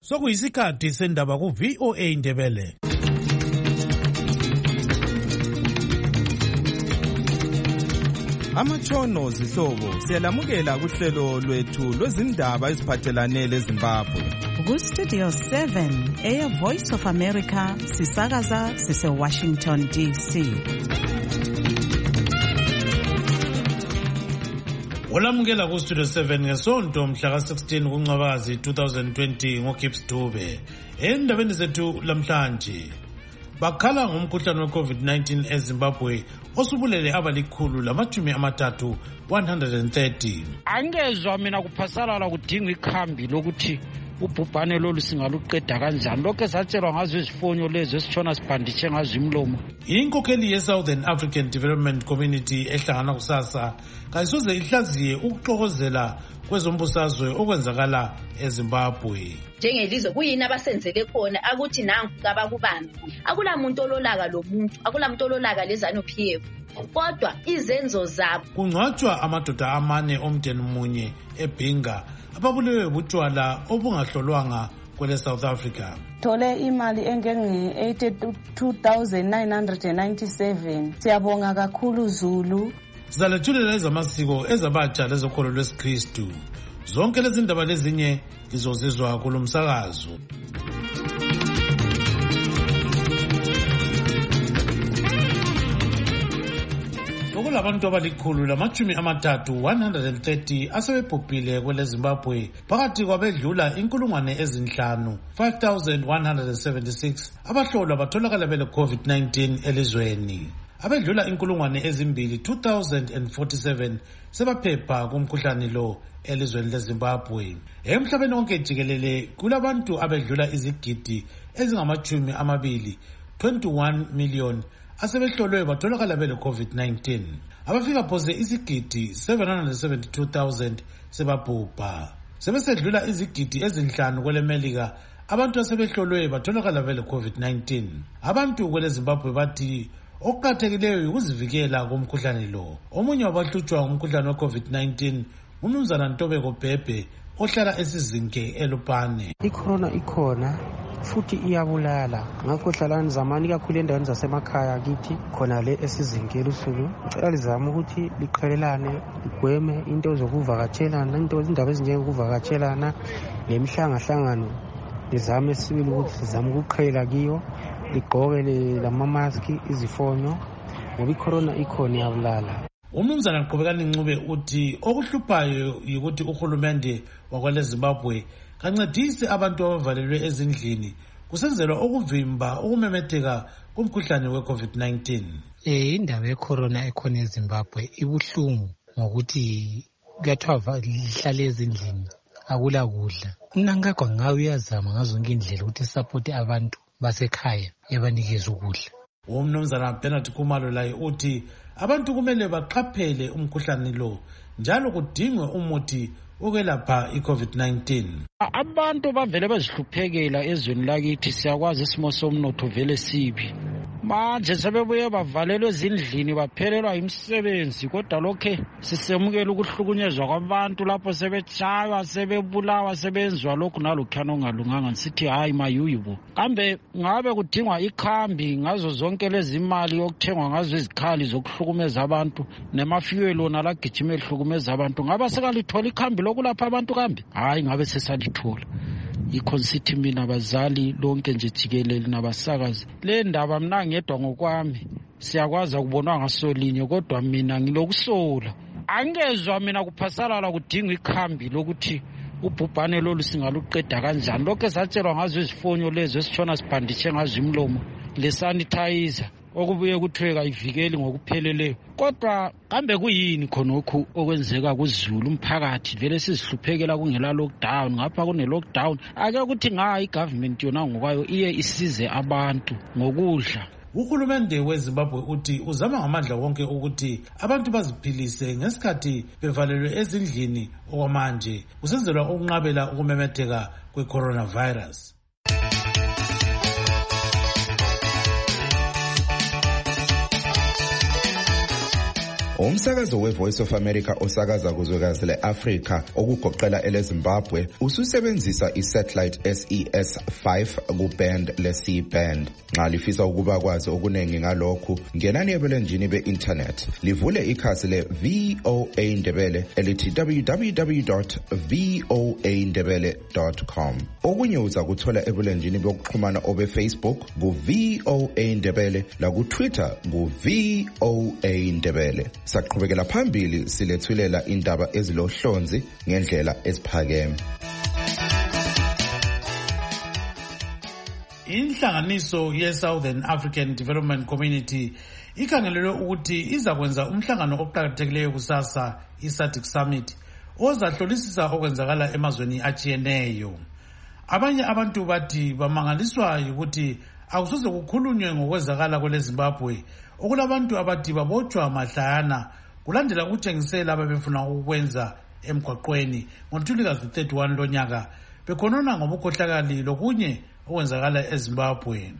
sokuyisikhathi sendaba ku-VOA Indebele. Amatshono zihlobo siyalamukela kuhlelo lwethu lwezindaba eziphathelane leZimbabwe. Ku-Studio 7 Air Voice of America sisakaza sise-Washington DC. Olamukela ku-Studio 7 ngesonto mhla ka-16 kuNcwabazi 2020 ngoGibbs Dube. Endabeni zethu lamhlanje bakhala ngomkhuhlane we-COVID-19 eZimbabwe osubulele abalikhulu lamatshumi amathathu 130. Angezwa mina kuphasalala kudinga ikhambi lokuthi ubhubhane lolu singaluqeda kanjani lokho esatshelwa ngazo izifonyo lezo esitshona sibhanditshe ngazo imlomo. Inkokheli ye-Southern African Development Community ehlangana kusasa kayisoze ihlaziye ukuxokozela kwezombusazwe okwenzakala eZimbabwe. Njengelizwe kuyini abasenzele khona akuthi nanku kabakubambi akula muntu ololaka lo muntu akula muntu ololaka lezanu PF kodwa izenzo zabo. Kungcwatshwa amadoda amane omndeni munye eBhinga ababulewe butshwala obungahlolwanga kwele South Africa. Thole imali engenge 82,997. Siyabonga kakhulu Zulu. Sizalethulela ezamasiko ezabatsha lezokholo lwesikristu. Zonke lezi ndaba lezinye lizozizwa kulomsakazo. Okulabantu abalikhulu lamatshumi amathathu 130 asebebhubhile kwele Zimbabwe phakathi kwabedlula inkulungwane ezinhlanu 5,176 abahlolwa batholakala bele COVID-19 elizweni. Abedlula inkulungwane ezimbili 2,047 sebaphepha kumkhuhlane lo elizweni leZimbabwe. Emhlabeni wonke jikelele kulabantu abedlula izigidi ezingamachumi amabili 21 million asebehlolwe batholakala bele COVID-19. Abafika phose izigidi 772,000 sebabhubha. Sebesedlula izigidi ezinhlanu kwele Melika abantu asebehlolwe batholakala bele COVID-19. Abantu kwele Zimbabwe bathi okuqakathekileyo ukuzivikela kumkhuhlane lo. Omunye wabahlutshwa ngumkhuhlane we-COVID-19 uMnumzana Ntobeko Bhebhe ohlala esizinke eLupane. Icorona ikhona futhi iyabulala ngakho hlalani zamani kakhulu endaweni zasemakhaya kithi khona le esizinke eLusulu. Ngicela lizame ukuthi liqhelelane ligweme into zokuvakatshelana indaba ezinjengokuvakatshelana lemihlangahlangano lizame sibili ukuthi sizame ukuqhela kiyo ligqoke lamamaski izifonyo ngoba icorona ikhona iyabulala. Umnumzana Qhubekani Ncube uthi okuhluphayo ukuthi uhulumende wakwele Zimbabwe kancedise abantu abavalelwe ezindlini kusenzelwa ukuvimba ukumemetheka kumkhuhlane we-COVID-19. Indaba yecorona ekhona eZimbabwe ibuhlungu ngokuthi kuyathiwa lihlale ezindlini akula kudla. Umnankagwa ngawe uyazama ngazo zonke indlela ukuthi support abantu basekhaya ebanikeza ukudla. Umnumzana Bernard Khumalo laye uthi abantu kumele baqaphele umkhuhlane lo njalo kudingwe umuthi ukwelapha i-COVID-19. Abantu bavele bezihluphekela ezweni lakithi siyakwazi isimo somnotho vele sibi. Manje sebebuye bavalelwe ezindlini baphelelwa imisebenzi kodwa lokho sisemukela ukuhlukunyezwa kwabantu lapho sebetshaywa sebebulawa sebenzwa lokhu nalokhuyana ongalunganga sithi hayi mayuyibo. Kambe ngabe kudingwa ikhambi ngazo zonke lezi imali yokuthengwa ngazo izikhali zokuhlukumeza abantu nemafiyelo nalagijima ehlukumeza abantu ngabe sekalithola ikhambi lokulapha abantu kambe hayi ngabe sesalithola. Ikhonsithi mina abazali lonke nje jikelele nabasakazi le ndaba mina ngedwa ngokwami siyakwazi ukubonwa ngasolinye kodwa mina ngilokusola angezwa mina kuphasalala kudinga ikhambi lokuthi ubhubhane lolu singaluqeda kanjani lokho esatshelwa ngazo izifonyo lezo esitshona sibhanditshe ngazo imlomo le sanitizer okubuye kuthiwe kayivikeli ngokupheleleyo kodwa kambe kuyini khonokho okwenzeka kuZulu umphakathi vele sizihluphekela kungela lockdown ngapha kune lockdown ake ukuthi ngayi government yona ngokwayo iye isize abantu ngokudla. Uhulumende weZimbabwe uthi uzama ngamandla wonke ukuthi abantu baziphilise ngesikhathi bevalelwe ezindlini okwamanje kusenzelwa ukunqabela ukumemetheka kwe-coronavirus. Umsakazo we-Voice of America osakaza kuzwekazi le-Afrika okugoqela ele-Zimbabwe ususebenzisa i-satellite SES-5 ku-band le-C-band. Nxa lifisa ukuba kwazi okunengi ngalokhu, ngenani ebulenjini be-internet. Livule ikhasi le-VOA Ndebele elithi www.voandebele.com. Okunye uza kuthola ebulenjini bokuxhumana obe-Facebook ku-VOA Ndebele laku-Twitter ku-VOA Ndebele. Saqhubekela phambili silethulela indaba ezilohlonzi ngendlela eziphakeme. Inhlanganiso ye-Southern African Development Community ikhangelelwe ukuthi izakwenza umhlangano oqhakathekileyo kusasa i-SADC Summit ozahlolisisa okwenzakala emazweni atshiyeneyo. Abanye abantu bathi bamangaliswa ukuthi akusoze kukhulunywe ngokwenzakala kwele-Zimbabwe okulabantu abathi babotshwa mahlayana kulandela ukutshengisela ababefuna ukukwenza emgwaqweni ngoNtulikazi 31 lonyaka bekhonona ngobukhohlakali lokunye okwenzakala eZimbabwe.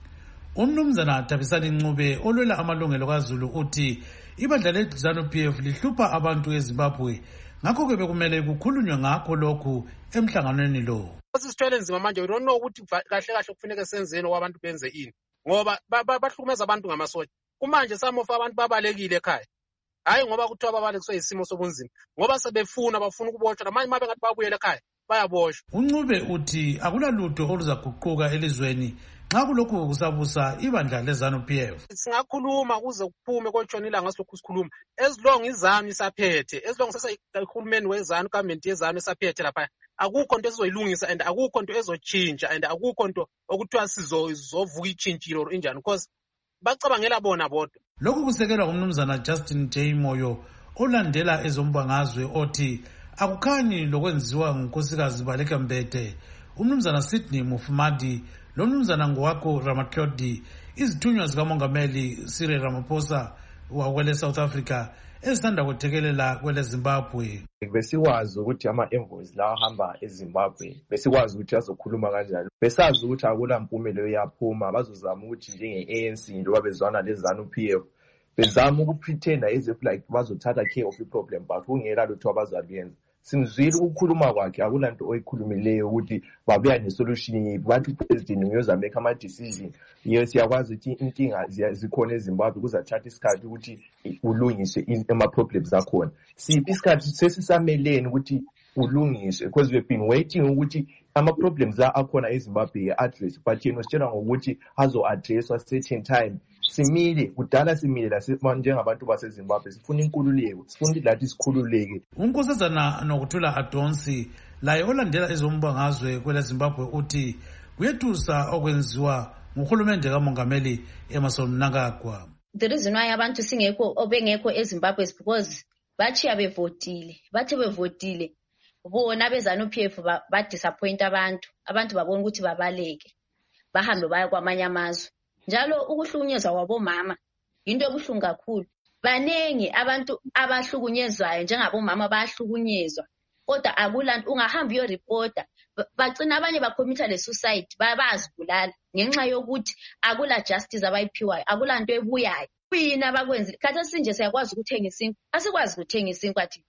Umnumzana Thabisani Ncube olwela amalungelo kaZulu uthi ibandla le-ZANU-PF lihlupha abantu eZimbabwe, ngakho-ke bekumele kukhulunywe ngakho lokhu emhlanganweni lo. Sisithwele nzima manje, we don't know ukuthi kahle kufuneka senzeni okwabantu benze ini, ngoba bahlukumeza abantu ngamasotsha. Kumanje samofa abantu babalekile ekhaya, hayi ngoba kuthiwa babalekiswe isimo sobunzima, ngoba sebefuna bafuna ukubotshwa namanye mabe ngathi babuyele ekhaya bayaboshwa. Uncube uthi akulalutho oluzaguquka elizweni nxa kulokhu kusabusa ibandla le-ZANU-PF. Singakhuluma kuze kuphume kotshona ilanga silokhu sikhuluma, as long izanu isaphethe, as long sesahulumeni wezanu, government yezanu isaphethe lapha, akukho nto esizoyilungisa and akukho nto ezotshintsha and akukho nto okuthiwa sizovuka itshintshile or injani, because bacabangela bona bodwa. Lokhu kusekelwa umnumzana Justin J. Moyo olandela ezombangazwe othi akukhanyi lokwenziwa ngunkosikazi Baleka Mbete, umnumzana Sydney Mufumadi lomnumzana ngowakho Ramatlodi, izithunywa zikamongameli Cyril Ramaphosa wakwele South Africa ezisanda kuthekelela kwele Zimbabwe. Besikwazi ukuthi ama-envoys lawa ahamba eZimbabwe, besikwazi ukuthi azokhuluma kanjani, besazi ukuthi akula mpumelo yaphuma, bazozama ukuthi njenge-ANC njengoba bezwana le-ZANU-PF bezama ukupretenda as if like bazothatha care of i-problem, but kungela lutho abazaluyenza. Simzwile ukukhuluma kwakhe, akulanto oyikhulumileyo ukuthi babuya ne-solution, bathi president uyozameka ama-decision. Yes, siyakwazi ukuthi inkinga zikhona eZimbabwe, kuzathatha isikhathi ukuthi ulungise ama-problems akhona. Siphi isikhathi sesisameleni ukuthi ulungiswe, because we've been waiting ukuthi ama-problems akhona eZimbabwe address, but yena usitshela ngokuthi azo-addresswa certain time. Simile kudala simile njengabantu baseZimbabwe, sifuna inkululeko, sifuna ukuthi lathi sikhululeke. Unkosazana Nokuthula Adonsi laye olandela ezombangazwe kwele Zimbabwe uthi kuyethusa okwenziwa nguhulumende kamongameli Emmerson Mnangagwa. The reason why abantu singekho obengekho eZimbabwe is because bachiya bevotile, bathe bevotile bona beZANU-PF ba disappoint abantu babona ukuthi babaleke bahambe baya kwamanye amazwe. Njalo ukuhlukunyezwa kwabomama into ebuhlungu kakhulu. Banengi abantu abahlukunyezwayo njengabomama bahlukunyezwa, kodwa akulanto ungahamba iyo reporter bagcina abanye bacommita le suicide bazibulala ngenxa yokuthi akula justice abayiphiwayo, akulanto ebuyayo. Kuyini abakwenzile? Khathi sinje siyakwazi ukuthenga isinkwa, asikwazi ukuthenga isinkwa athi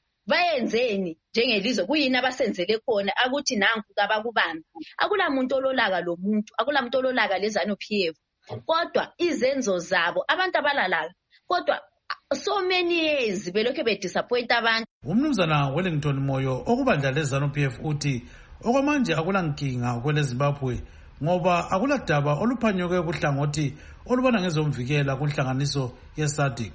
bayenzeni njengelizwe, kuyini abasenzele khona akuthi nanku kabakubambi. Akula muntu ololaka lo muntu, akula muntu ololaka le-ZANU-PF, kodwa izenzo zabo abantu abalalayo, kodwa so many years belokhe bedisappoint abantu. Umnumzana Wellington Moyo okubandla le-ZANU-PF uthi okwamanje akula nkinga kwele Zimbabwe ngoba akula daba oluphanyuke kuhlangothi olubona ngezomvikela kunhlanganiso ye-SADC.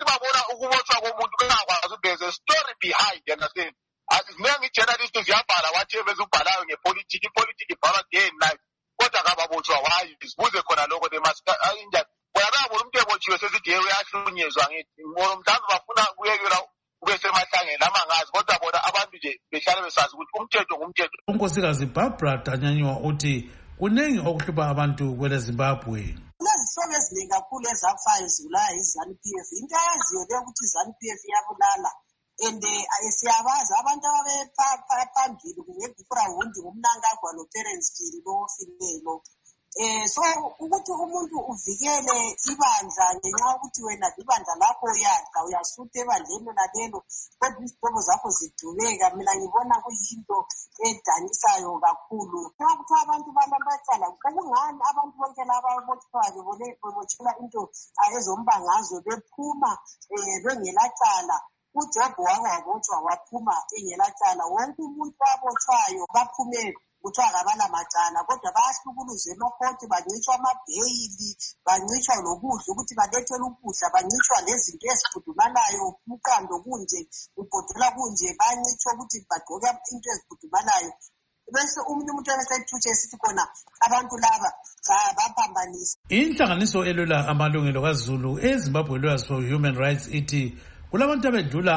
There's a story behind, you understand? As many journalists ziyabhala whatever ezubhalayo ngepolitiki, ipolitiki ibhalwa day and night. Kodwa kababotshwa why isibuze khona lokho they must injani. Bona babona umuntu ebotshiwe sesithi yeye uyahlukunyezwa ngithi ngoba mhlawumbe bafuna kuyekela kube semahlangeni amangazi, kodwa bona abantu nje behlale besazi ukuthi umthetho ngumthetho. Unkosikazi Barbara Danyanywa uthi kunengi okuhlupha abantu kwele Zimbabwe. Kunezihlobo eziningi kakhulu ezafayo zibulawa yi-ZANU-PF. Into ayaziyo le ukuthi i-ZANU-PF iyabulala, and siyabazi abantu ababephambili ngegufura hundi ngumnangagwa lo-parents kiri lo ofileyo. So ukuthi umuntu uvikele ibandla ngenxa ukuthi wena ibandla lakho uyadla uyasutha ebandleni lalelo kodwa izihlobo zakho zidubeka mina ngibona kuyinto edanisayo kakhulu. Nxa kuthiwa abantu balambacala okungani abantu bonke laba ababotshwayo bebotshela into ezombangazwe bephuma bengelacala. UJob wabotshwa waphuma engelacala. Wonke umuntu wabotshwayo baphume kuthiwa kabalamacala kodwa bayahlukuluzwa emakhoti bancitshwa amabheyili bancitshwa lokudla ukuthi balethele ukudla bancitshwa lezinto ezifudumalayo umqando kunje ubhodula kunje bancitshwa ukuthi bagqoke into ezifudumalayo bese umuntu esethutshe esithi khona abantu laba baphambanisa. Inhlanganiso elwela amalungelo kaZulu eZimbabwe Lawyers for Human Rights ithi kulabantu abedlula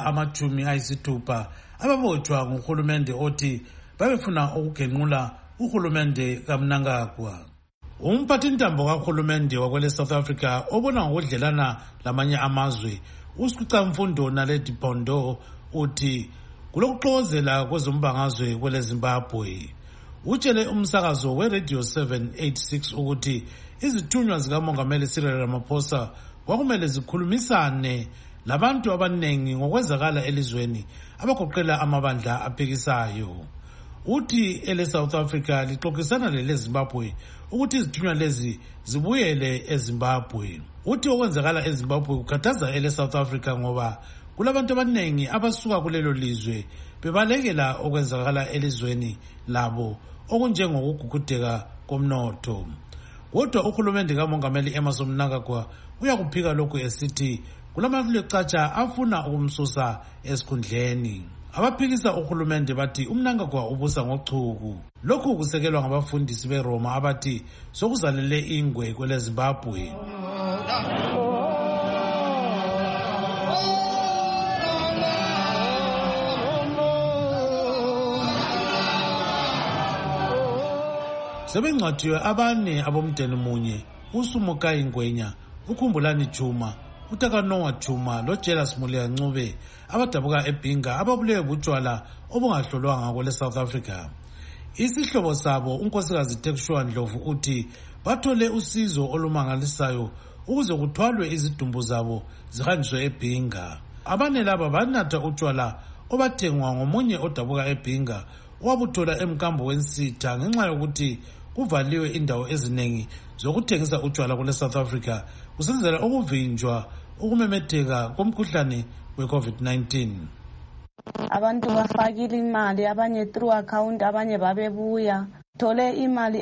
60 ababotshwa nguhulumende othi babefuna ukugenqula uhulumende kaMnangagwa. Umphathintambo kahulumende wakwele South Africa obona ngokudlelana lamanye amazwe uSicamfundo Naledi Pandor uthi kulokuxokozela kwezombangazwe kwele Zimbabwe. Utshele umsakazo weRadio 786 ukuthi izithunywa zikaMongameli Cyril Ramaphosa kwakumele zikhulumisane labantu abanengi ngokwezakala elizweni abagoqela amabandla aphikisayo. Uthi ele South Africa lixoxisana lele Zimbabwe ukuthi izithunywa lezi zibuyele eZimbabwe. Uthi okwenzakala eZimbabwe kukhathaza ele South Africa ngoba kulabantu abanengi abasuka kulelo lizwe bebalekela okwenzakala elizweni labo okunjengokugugudeka komnotho. Kodwa uhulumende kaMongameli Emmerson Mnangagwa uyakuphika lokhu esithi kulamafulecatsha afuna ukumsusa esikhundleni. Abaphikisa uhulumende bathi uMnangagwa ubusa ngochuku. Lokhu kusekelwa ngabafundisi beRoma abathi sokuzalele ingwe kwele Zimbabwe. Sebengcwathiwe abane abomdeni munye, uSumukai Ngwenya, uKhumbulani Juma, uTakanoa Juma loJealous Mulia Ncube abadabuka eBhinga ababulewe butshwala obungahlolwanga kwele South Africa. Isihlobo sabo unkosikazi Tekshwa Ndlovu uthi bathole usizo olumangalisayo ukuze kuthwalwe izidumbu zabo zihanjiswe eBhinga. Abane laba banatha utshwala obathengwa ngomunye odabuka eBhinga owabuthola emkambo wensitha ngenxa yokuthi kuvaliwe indawo eziningi zokuthengisa utshwala kwele South Africa kusenzela ukuvinjwa ukumemetheka komkhuhlane we-COVID-19. Abantu bafakile imali abanye through account abanye babebuya thole imali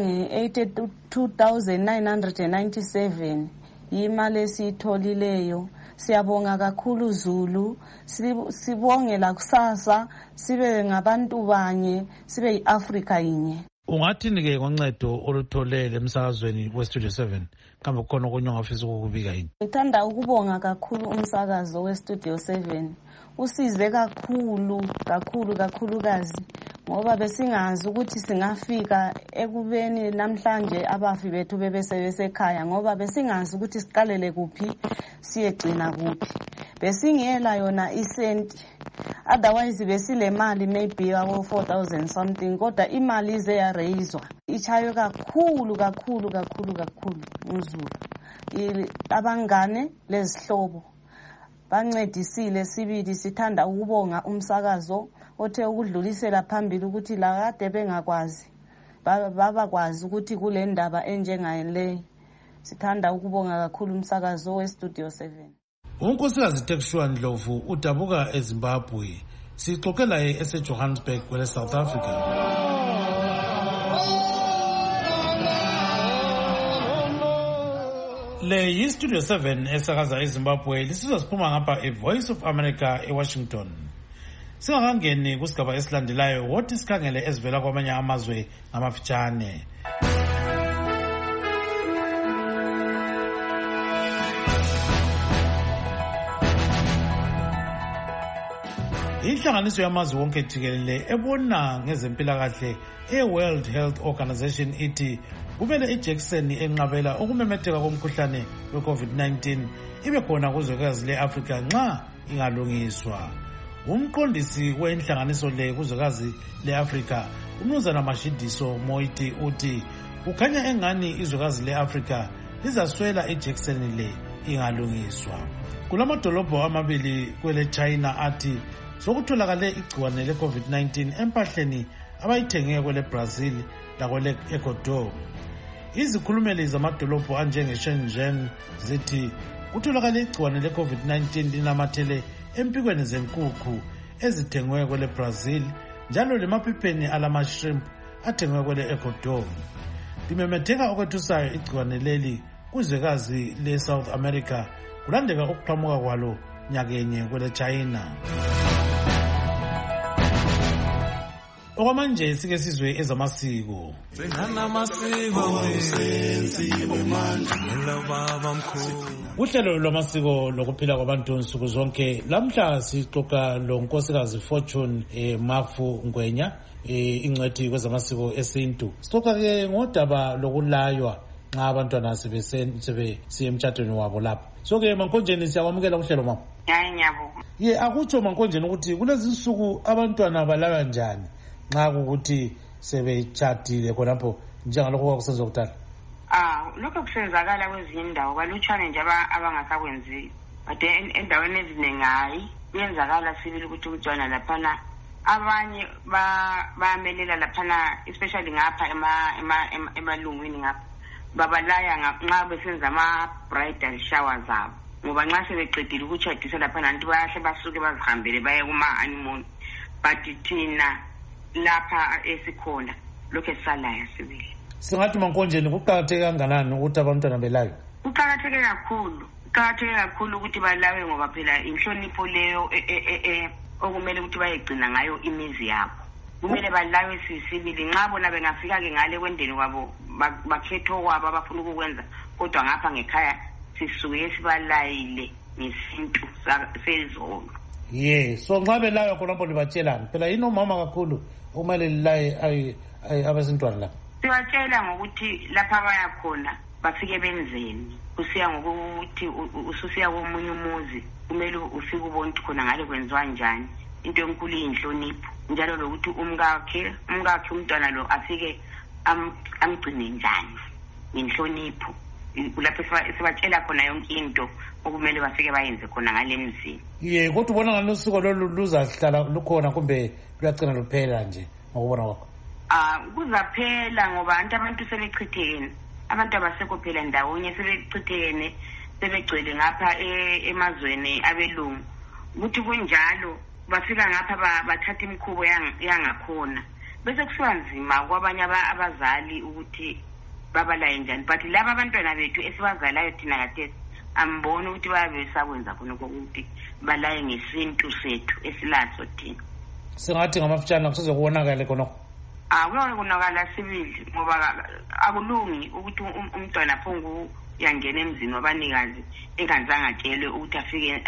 engenge-82,997 imali esiyitholileyo. Siyabonga kakhulu Zulu, sibongela kusasa sibe ngabantu banye sibe yiAfrika yinye. Ungathini ke ngoncedo olutholele emsakazweni weStudio 7 kambe khona okunye ongafisa ukubika yini? Ngithanda ukubonga kakhulu umsakazo weStudio 7. Usize kakhulukazi ngoba besingazi ukuthi singafika ekubeni namhlanje abafi bethu bebesekhaya ngoba besingazi ukuthi siqalele kuphi siyegcina kuphi. Besingela yona isenti otherwise besile mali maybe abo 4,000 something kodwa imali ize yarayizwa ichayo kakhulu uZulu. Abangane lezihlobo bancedisile sibili. Sithanda ukubonga umsakazo othe ukudlulisela phambili ukuthi la kade bengakwazi babakwazi ukuthi kule ndaba enjengale. Sithanda ukubonga kakhulu umsakazo weStudio 7. Unkosikazi Tekshwa Ndlovu udabuka eZimbabwe. Sixoxela eseJohannesburg kwele South Africa. Le yiStudio 7 esakaza eZimbabwe lisizwa siphuma ngapha eVoice of America eWashington. Singakangeni kusigaba esilandelayo wothi sikhangele ezivela kwamanye amazwe ngamafitshane. Inhlanganiso yamazwe wonke jikelele ebona ngezempilakahle eWorld Health Organization ithi kumele ijekiseni enqabela ukumemetheka komkhuhlane weCovid-19 ibe khona kuzwekazi leAfrika nxa ingalungiswa. Umqondisi wenhlanganiso le kuzwekazi le-Afrika umnumzana Mashidiso Moiti uthi kukhanya engani izwekazi le-Afrika lizaswela ijekiseni le ingalungiswa. Kulamadolobho amabili kwele China athi sokutholakale igciwane le-COVID-19 empahleni abayithenge kwele Brazil lakwele Ecuador. Izikhulumeli zamadolobho anjenge-Shenzhen zithi kutholakale igciwane le-COVID-19 linamathele empikweni zenkukhu ezithengwe kwele Brazil njalo lemaphipheni alama-shrimp athengwe kwele Ecuador. Limemetheka okwethusayo igciwane leli kuzwekazi le-South America kulandeka ukuqhamuka kwalo nyakenye kwele China. Okwamanje sike sizwe ezamasiko. Uhlelo lwamasiko lokuphila kwabantu nsuku zonke lamhla sixoxa lo nkosikazi Fortune Mafu Ngwenya ingcwethi kwezamasiko esintu. Sixoxa ke ngodaba lokulaywa nxa abantwana siye emtshadweni wabo lapha. So ke Mankonjeni siyakwamukela uhlelo mama. Hayi ngiyabonga. Akutsho Mankonjeni ukuthi kulezi insuku abantwana balaywa njani nxa ukuthi sebetshadile khonapho njengalokho kwakusenza kudala? Lokho kusenzakala kwezinye indawo balutshwane nje abangasakwenzi. But endaweni eziningi hayi kuyenzakala sibili ukuthi kutshwana laphana abanye bamelela laphana especially ngapha emalungwini ngapha babalaya nxa besenza ama-bridal shower zabo ngoba nxa sebeqedile ukutshadisa laphana abantu bayahle basuke bazihambele baye kuma-honeymoon. But thina lapha esikhona lokho esisalayo sibili. Singathi Mankonjeni kuqakatheke kanganani ukuthi abantwana belayo? Kuqakatheke kakhulu ukuthi balawe ngoba phela inhlonipho leyo okumele ukuthi bayegcina ngayo imizi yabo. Kumele balawe sisibili nxa bona bengafika-ke ngale kwendeni kwabo bakhetha okwabo abafuna ukukwenza kodwa ngapha ngekhaya sisuke sibalayile ngesintu sezolo. So nxa belayo khonapho libatshelani? Phela yini omama kakhulu kumele lilaye abesintwana lapha? Sibatshela ngokuthi lapha baya khona bafike benzeni. Kusiya ngokuthi ususiya komunye umuzi kumele ufike ubone ukuthi khona ngale kwenziwa njani. Into enkulu iyinhlonipho njalo lokuthi umkakhe umntwana lo afike amgcine njani ngenhlonipho. Kulapho sibatshela khona yonke into okumele bafike bayenze khona ngale mzini. Kodwa ubona ngalo usiko lolu luzahlala lukhona kumbe luyagcina luphela nje ngokubona kwakho? Kuzaphela ngoba abantu sebechithekene. Abantu abasekho phela ndawonye sebechithekene sebegcwele ngapha emazweni abelungu. Ukuthi kunjalo bafika ngapha bathatha imikhubo yangakhona bese kusiba nzima kwabanye abazali ukuthi babalaye njani. But laba abantwana bethu esibazalayo thina kade ambona ukuthi bayabe besakwenza khona ukuthi balaye ngesintu sethu esilaso thina. Singathi ngamafutshane kusezokubonakala khonokho? Kuyabonakala sibili ngoba akulungi ukuthi umntwana phongu yangena emzini wabanikazi engazange atshelwe ukuthi afike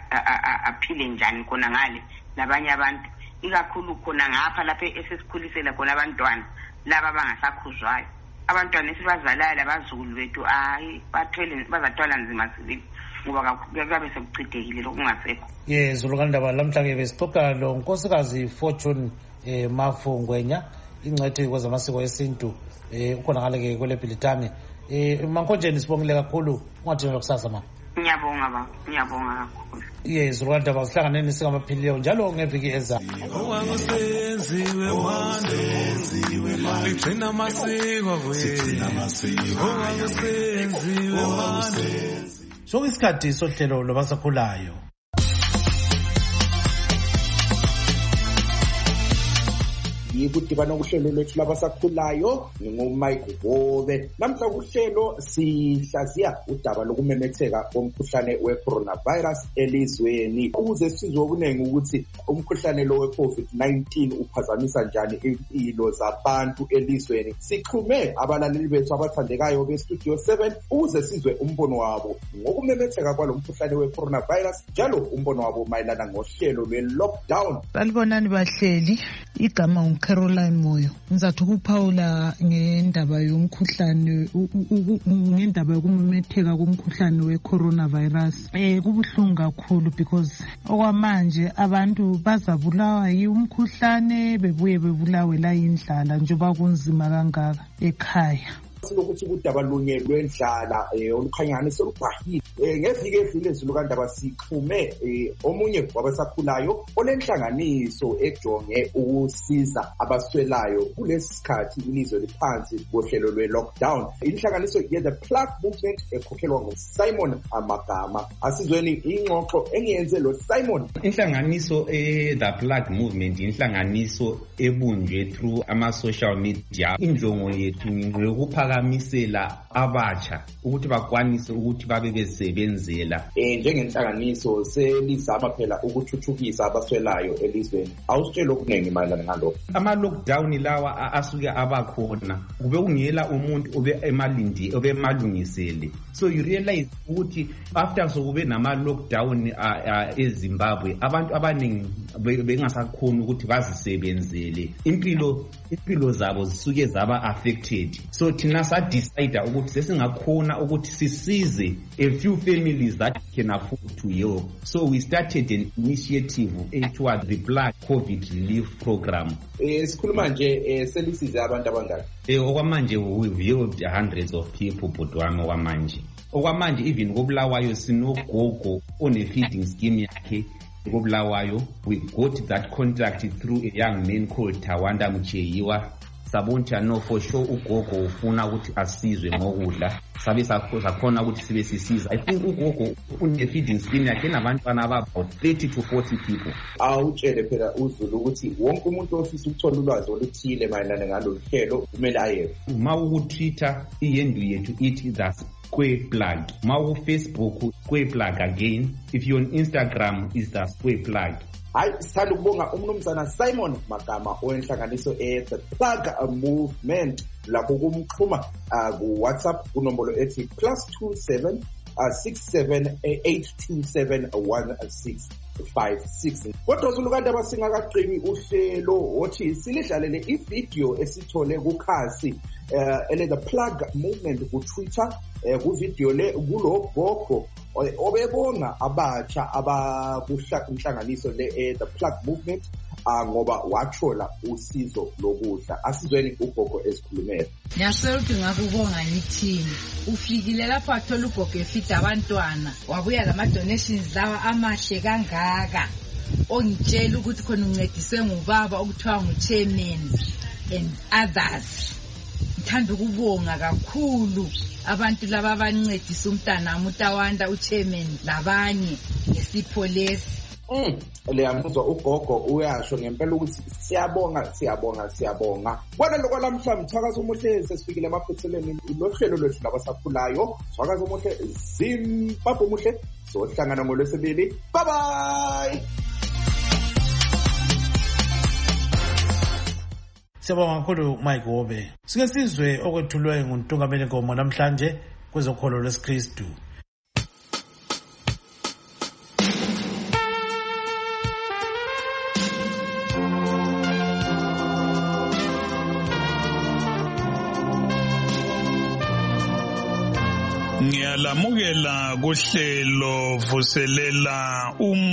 aphile njani khona ngale labanye abantu, ikakhulu khona ngapha lapha esesikhulisela khona abantwana laba abangasakhuzwayo. Abantwana esibazalayo labazukulu bethu hayi bazathwala nzima sibili ngoba kuyabe sekuchithekile lokungasekho. Zulukandaba lamhla-ke besixoxa lo nkosikazi Fortune Mafu Ngwenya ingcwethi kwezamasiko esintu ukhonakala-ke kwele Bhilitane. Mankonjeni sibongile kakhulu ungathini lokusasa mama. Ngiyabonga baba, ngiyabonga kakhulu. Zulukandaba sihlanganeni singamaphilileyo njalo ngeviki ezayo. Owakusenziwe manje ligcina amasiko owakusenziwe manje. Sokuyisikhathi sohlelo lwabasakhulayo. Yikudibana kuhlelo lwethu labasakhulayo ngingumike Hobe. Namhla kuhlelo sihlaziya udaba lokumemetheka komkhuhlane we-coronavirus elizweni ukuze sizwe okuningi ukuthi umkhuhlane lo we-COVID-19 uphazamisa njani impilo zabantu elizweni. Sixhume abalaleli bethu abathandekayo beStudio 7 ukuze sizwe umbono wabo ngokumemetheka kwalo mkhuhlane we-coronavirus njalo umbono wabo mayelana ngohlelo lwe-lockdown. Salibonani bahleli, igama Caroline Moyo. Ngizathu ukuphawula ngendaba yomkhuhlane ngendaba yokumemetheka komkhuhlane we-coronavirus. Kubuhlungu kakhulu because okwamanje abantu bazabulawa umkhuhlane bebuye bebulawe la indlala njengoba kunzima kangaka ekhaya. Silokuthi kudaba lunye lwendlala olukhanyana selubhahile ngeviki edlule ezulu kandaba sixhume omunye wabasakhulayo olenhlanganiso ejonge ukusiza abaswelayo kulesikhathi ilizwe liphansi kohlelo lwe-lockdown. Inhlanganiso ye-The Plug Movement ekhokhelwa nguSimon Amagama. Asizweni ingxoxo engiyenze lo Simon. Inhlanganiso The Plug Movement inhlanganiso ebunjwe through ama-social media. Injongo yethu ngokuphakamisa abatsha ukuthi bakwanise ukuthi babe besebenzela njengenhlanganiso selizama phela ukuthuthukisa abaswelayo elizweni. Awusitshela okuningi mayelana ngalokho. Ama-lockdown lawa asuke abakhona kube kungela umuntu obe emalungisele. So you realize ukuthi after sokube nama-lockdown eZimbabwe abantu abaningi bengasakhona ukuthi bazisebenzele. Impilo zabo zisuke zaba affected. So thina decide ukuthi sesingakhona ukuthi sisize a few families that can afford to help. So we started an initiative towards the Black COVID Relief Program. Sikhuluma nje selisize abantu abangaki? Okwamanje we've helped hundreds of people bodwami okwamanje. Okwamanje even koBulawayo sinogogo on a feeding scheme yakhe. koBulawayo we got that contract through a young man called Tawanda Mcheyiwa. Saboncha no for sure ugogo ufuna ukuthi asizwe ngokudla sabe sakhona ukuthi sibe sisiza. I think ugogo une feeding scheme yakhe nabantwana about 30 to 40 people. Awutshele phela uZulu ukuthi wonke umuntu ofisa ukuthola ulwazi oluthile mayelana ngalolu hlelo kumele aye. Uma ukutwitter iyendu yethu ithi that's Square Plug. Mau Facebook Square Plug again. If you're on Instagram is the Square Plug. Hayi sithanda ukubonga umnumzana Simon Magama owenhlanganiso The Plug Movement lapho kumxhuma ku WhatsApp kunombolo ethi +27 6782716656. Kodwa uzulukanda basingakaqini uhlelo othi silidlalele ivideo esithole kukhasi The Plug Movement ku Twitter ku video le kulo gogo obebonga abatsha abakuhlanganiso le The Plug Movement ngoba wathola usizo lokudla. Asizweni ugogo esikhulumela. Ngiyasela ukuthi ngakubonga ngithini. Ufikile lapho athola ugogo efida abantwana wabuya lama donations lawa amahle kangaka. Ongitshela ukuthi khona uncediswe ngubaba okuthiwa nguchairman and others. Ngithanda ukubonga kakhulu abantu laba abancedisa umntana uTawanda uchairman labanye ngesipho lesi. Leyamuzwa ugogo uyasho ngempela ukuthi siyabonga. Bona lokho namhlanje mthakazo omuhle sesifikile emaphethelweni lohlelo lwethu labasakhulayo. Mthakazo omuhle Zimbabwe omuhle sohlangana ngolwesibili. Bye bye. Siyabonga kakhulu Mike Wobe. Sike sizwe okwethulwe nguNtungameli Ngoma namhlanje kwezokholo lwesikristu. Ngiyalamukela kuhlelo vuselela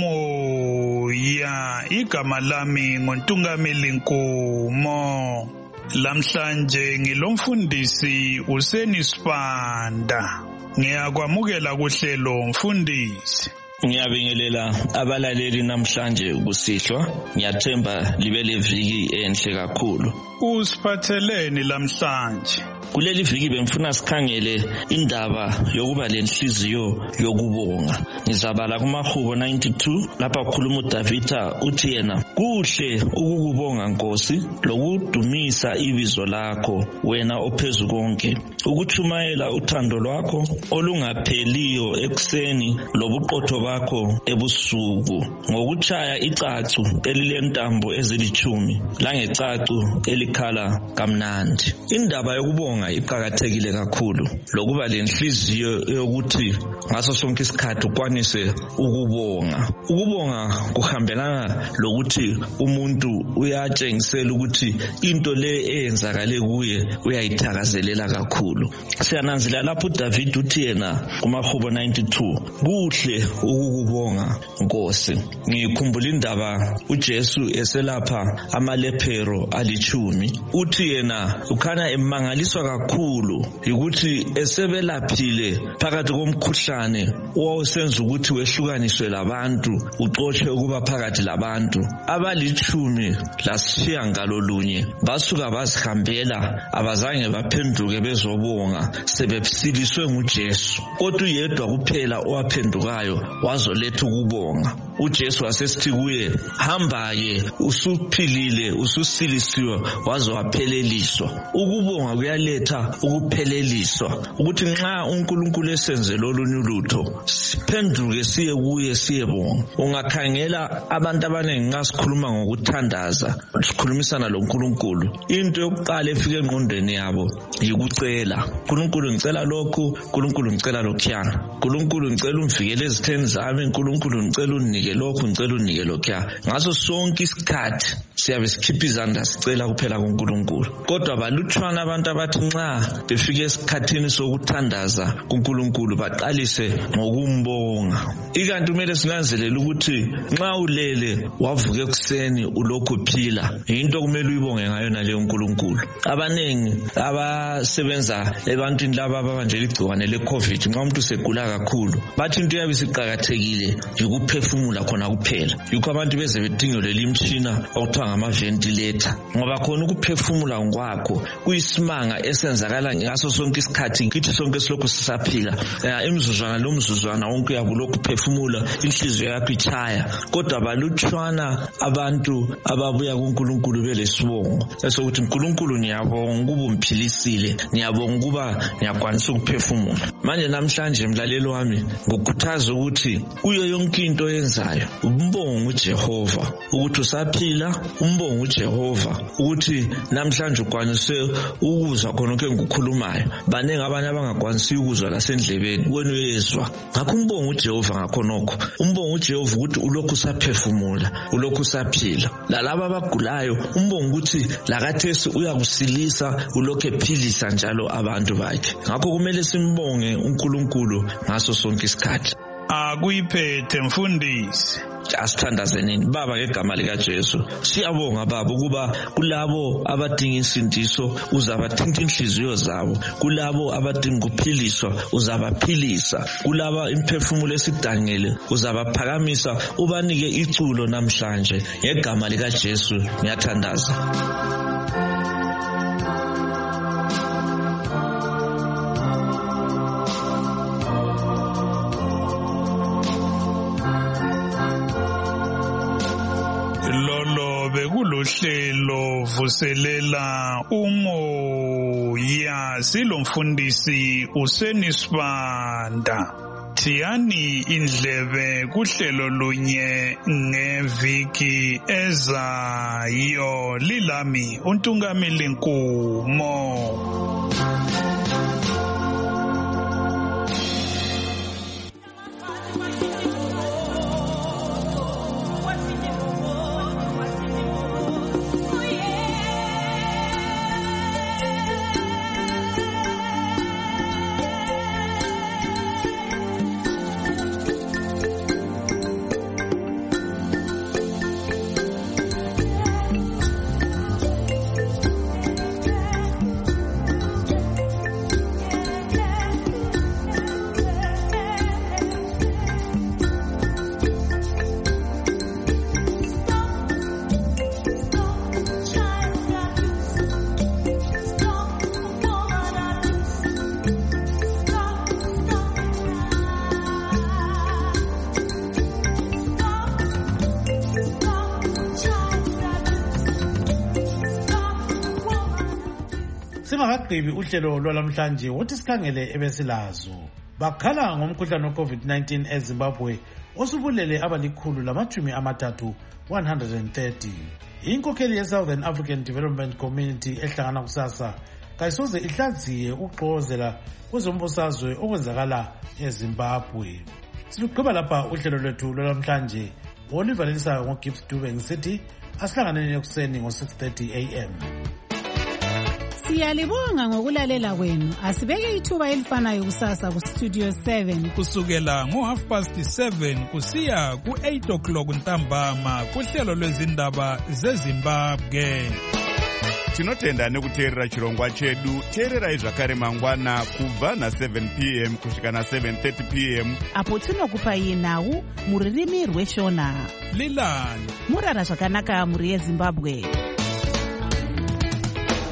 umoya. Igama lami nguNtungameli Nkomo. Lamhlanje ngilomfundisi Useni Sipanda. Ngiyakwamukela kuhlelo mfundisi. Ngiyabingelela abalaleli namhlanje kusihlwa. Ngiyathemba libe leviki enhle kakhulu. Usiphatheleni lamhlanje? Kuleli viki bengifuna sikhangele indaba yokuba lenhliziyo yokubonga. Ngizabala kumahubo 92 lapha kukhuluma uDavida uthi yena kuhle ukukubonga Nkosi lokudumisa ibizo lakho wena ophezulu konke, ukuthumayela uthando lwakho olungapheliyo ekuseni lobuqotho bakho ebusuku, ngokutshaya icacu elilentambo ezilithumi langecacu elikhala kamnandi. Indaba yokubonga iqhakathekile kakhulu, lokuba lenhliziyo yokuthi ngaso sonke isikhathi ukwanise ukubonga. Ukubonga kuhambelana lokuthi ukuthi umuntu uyatshengisela ukuthi into le eyenzakale kuye uyayithakazelela kakhulu. Siyananzelela lapho uDavid uthi yena kumahubo 92, kuhle ukukubonga Nkosi. Ngikhumbula indaba uJesu eselapha amalepero alichumi, uthi yena ukhanya emangaliswa kakhulu ukuthi esebelaphile phakathi komkhuhlane owasenza ukuthi wehlukaniswe labantu, uxotshe ukuba phakathi labantu. Abalichumi lasishiyangalolunye basuka bazihambela, abazange baphenduke bezobonga, sebesiliswe nguJesu. Kodwa yedwa kuphela owaphendukayo wazoletha ukubonga. uJesu wasesithi kuye, hamba-ke, usuphilile, ususilisiwe, waze wapheleliswa. Ukubonga kuyaletha ukupheleliswa, ukuthi nxa uNkulunkulu esenzele olunye ulutho siphenduke siye kuye siyebonga. Ungakhangela abantu abaningi nxa sikhuluma ngokuthandaza, sikhulumisana loNkulunkulu, into yokuqala efika engqondweni yabo yikucela. uNkulunkulu ngicela lokhu, uNkulunkulu ngicela lokhuyana, uNkulunkulu ngicela ungivikele ezitheni zami, uNkulunkulu ngicela unike lokhu, ngicela unike lokhuya. Ngaso sonke isikhathi siyabe sikhipha izandla sicela kuphela kuNkulunkulu. Kodwa balutshwana abantu abathi nxa befika esikhathini sokuthandaza kuNkulunkulu baqalise ngokumbonga. Ikanti kumele sinanzelele ukuthi nxa ulele wavuka ekuseni ulokhu phila, into kumele uyibonge ngayo naleyo uNkulunkulu. Abanengi abasebenza ebantwini laba ababanjela igciwane leCovid, nxa umuntu segula kakhulu, bathi into yabe siqhakathekile ukuphefumula khona kuphela. Yikho abantu beze bedingelwe imtshina okuthiwa ngama-ventilator, ngoba khona ukuphefumula kwakho kuyisimanga esenzakala ngaso sonke isikhathi, kithi sonke silokhu sisaphila. Imzuzwana lomzuzwana wonke uyakulokhu uphefumula, inhliziyo yakho itshaya. Kodwa balutshwana abantu ababuya kuNkulunkulu belesibongo esokuthi uNkulunkulu ngiyabonga ukuba umphilisile, ngiyabonga ukuba ngiyakwanisa ukuphefumula. Manje namhlanje mlalelo wami ngukhuthaza ukuthi kuyo yonke into oyenzayo umbonge uJehova ukuthi usaphila, umbonge uJehova ukuthi namhlanje ukwanise ukuzwa khona konke ngikukhulumayo. Baningi abanye abangakwanisi ukuzwa lasendlebeni, wena uyezwa. Ngakho umbonge uJehova ngakhonokho, umbonge uJehova ukuthi ulokhu usaphefumula, ulokhu usaphila. Lalabo abagulayo umbonge ukuthi lakathesi uyakusilisa, ulokhu ephilisa njalo abantu bakhe. Ngakho kumele simbonge uNkulunkulu ngaso sonke isikhathi. Akuyiphethe mfundisi. Asithandazeni Baba ngegama likaJesu. Siyabonga Baba ukuba kulabo abadinga insindiso uzabathinta inhliziyo zabo, kulabo abadinga ukuphiliswa uzabaphilisa, kulabo imphefumulo esidangele uzabaphakamisa, ubanike iculo namhlanje. Ngegama likaJesu ngiyathandaza. Bekulohlelo vuselela umoya, silomfundisi uSenisibanda. Thiyani indlebe kuhlelo lunye ngeviki ezayo. Lilami uNtungameli Nkumo. Singakagqibi uhlelo lwalamhlanje wothi sikhangele ebesilazo. Bakhala ngomkhuhlane weCovid-19 eZimbabwe osubulele abali130, 130. Inkokheli yeSouthern African Development Community ehlangana kusasa kayisoze ihlaziye ukuxokozela kwezombusazwe okwenzakala eZimbabwe. Siluqhuba lapha uhlelo lwethu lwalamhlanje Oliver Lisa ngoGibbs Dube ngisithi asihlanganeni ekuseni ngo-6:30 AM. Siyalibonga ngokulalela kwenu. Asibeke ithuba elifanayo kusasa ku-Studio 7 kusukela ngo7:30 kusiya ku8 ntambama kuhlelo lwezindaba zeZimbabwe. Tinotenda nekuteerera chirongwa chedu. Teererai zvakare mangwana kubva na7 PM kusvika na7:30 PM apo tinokupai nhau muririmi rweshona. Lilani murara zvakanaka muri yeZimbabwe.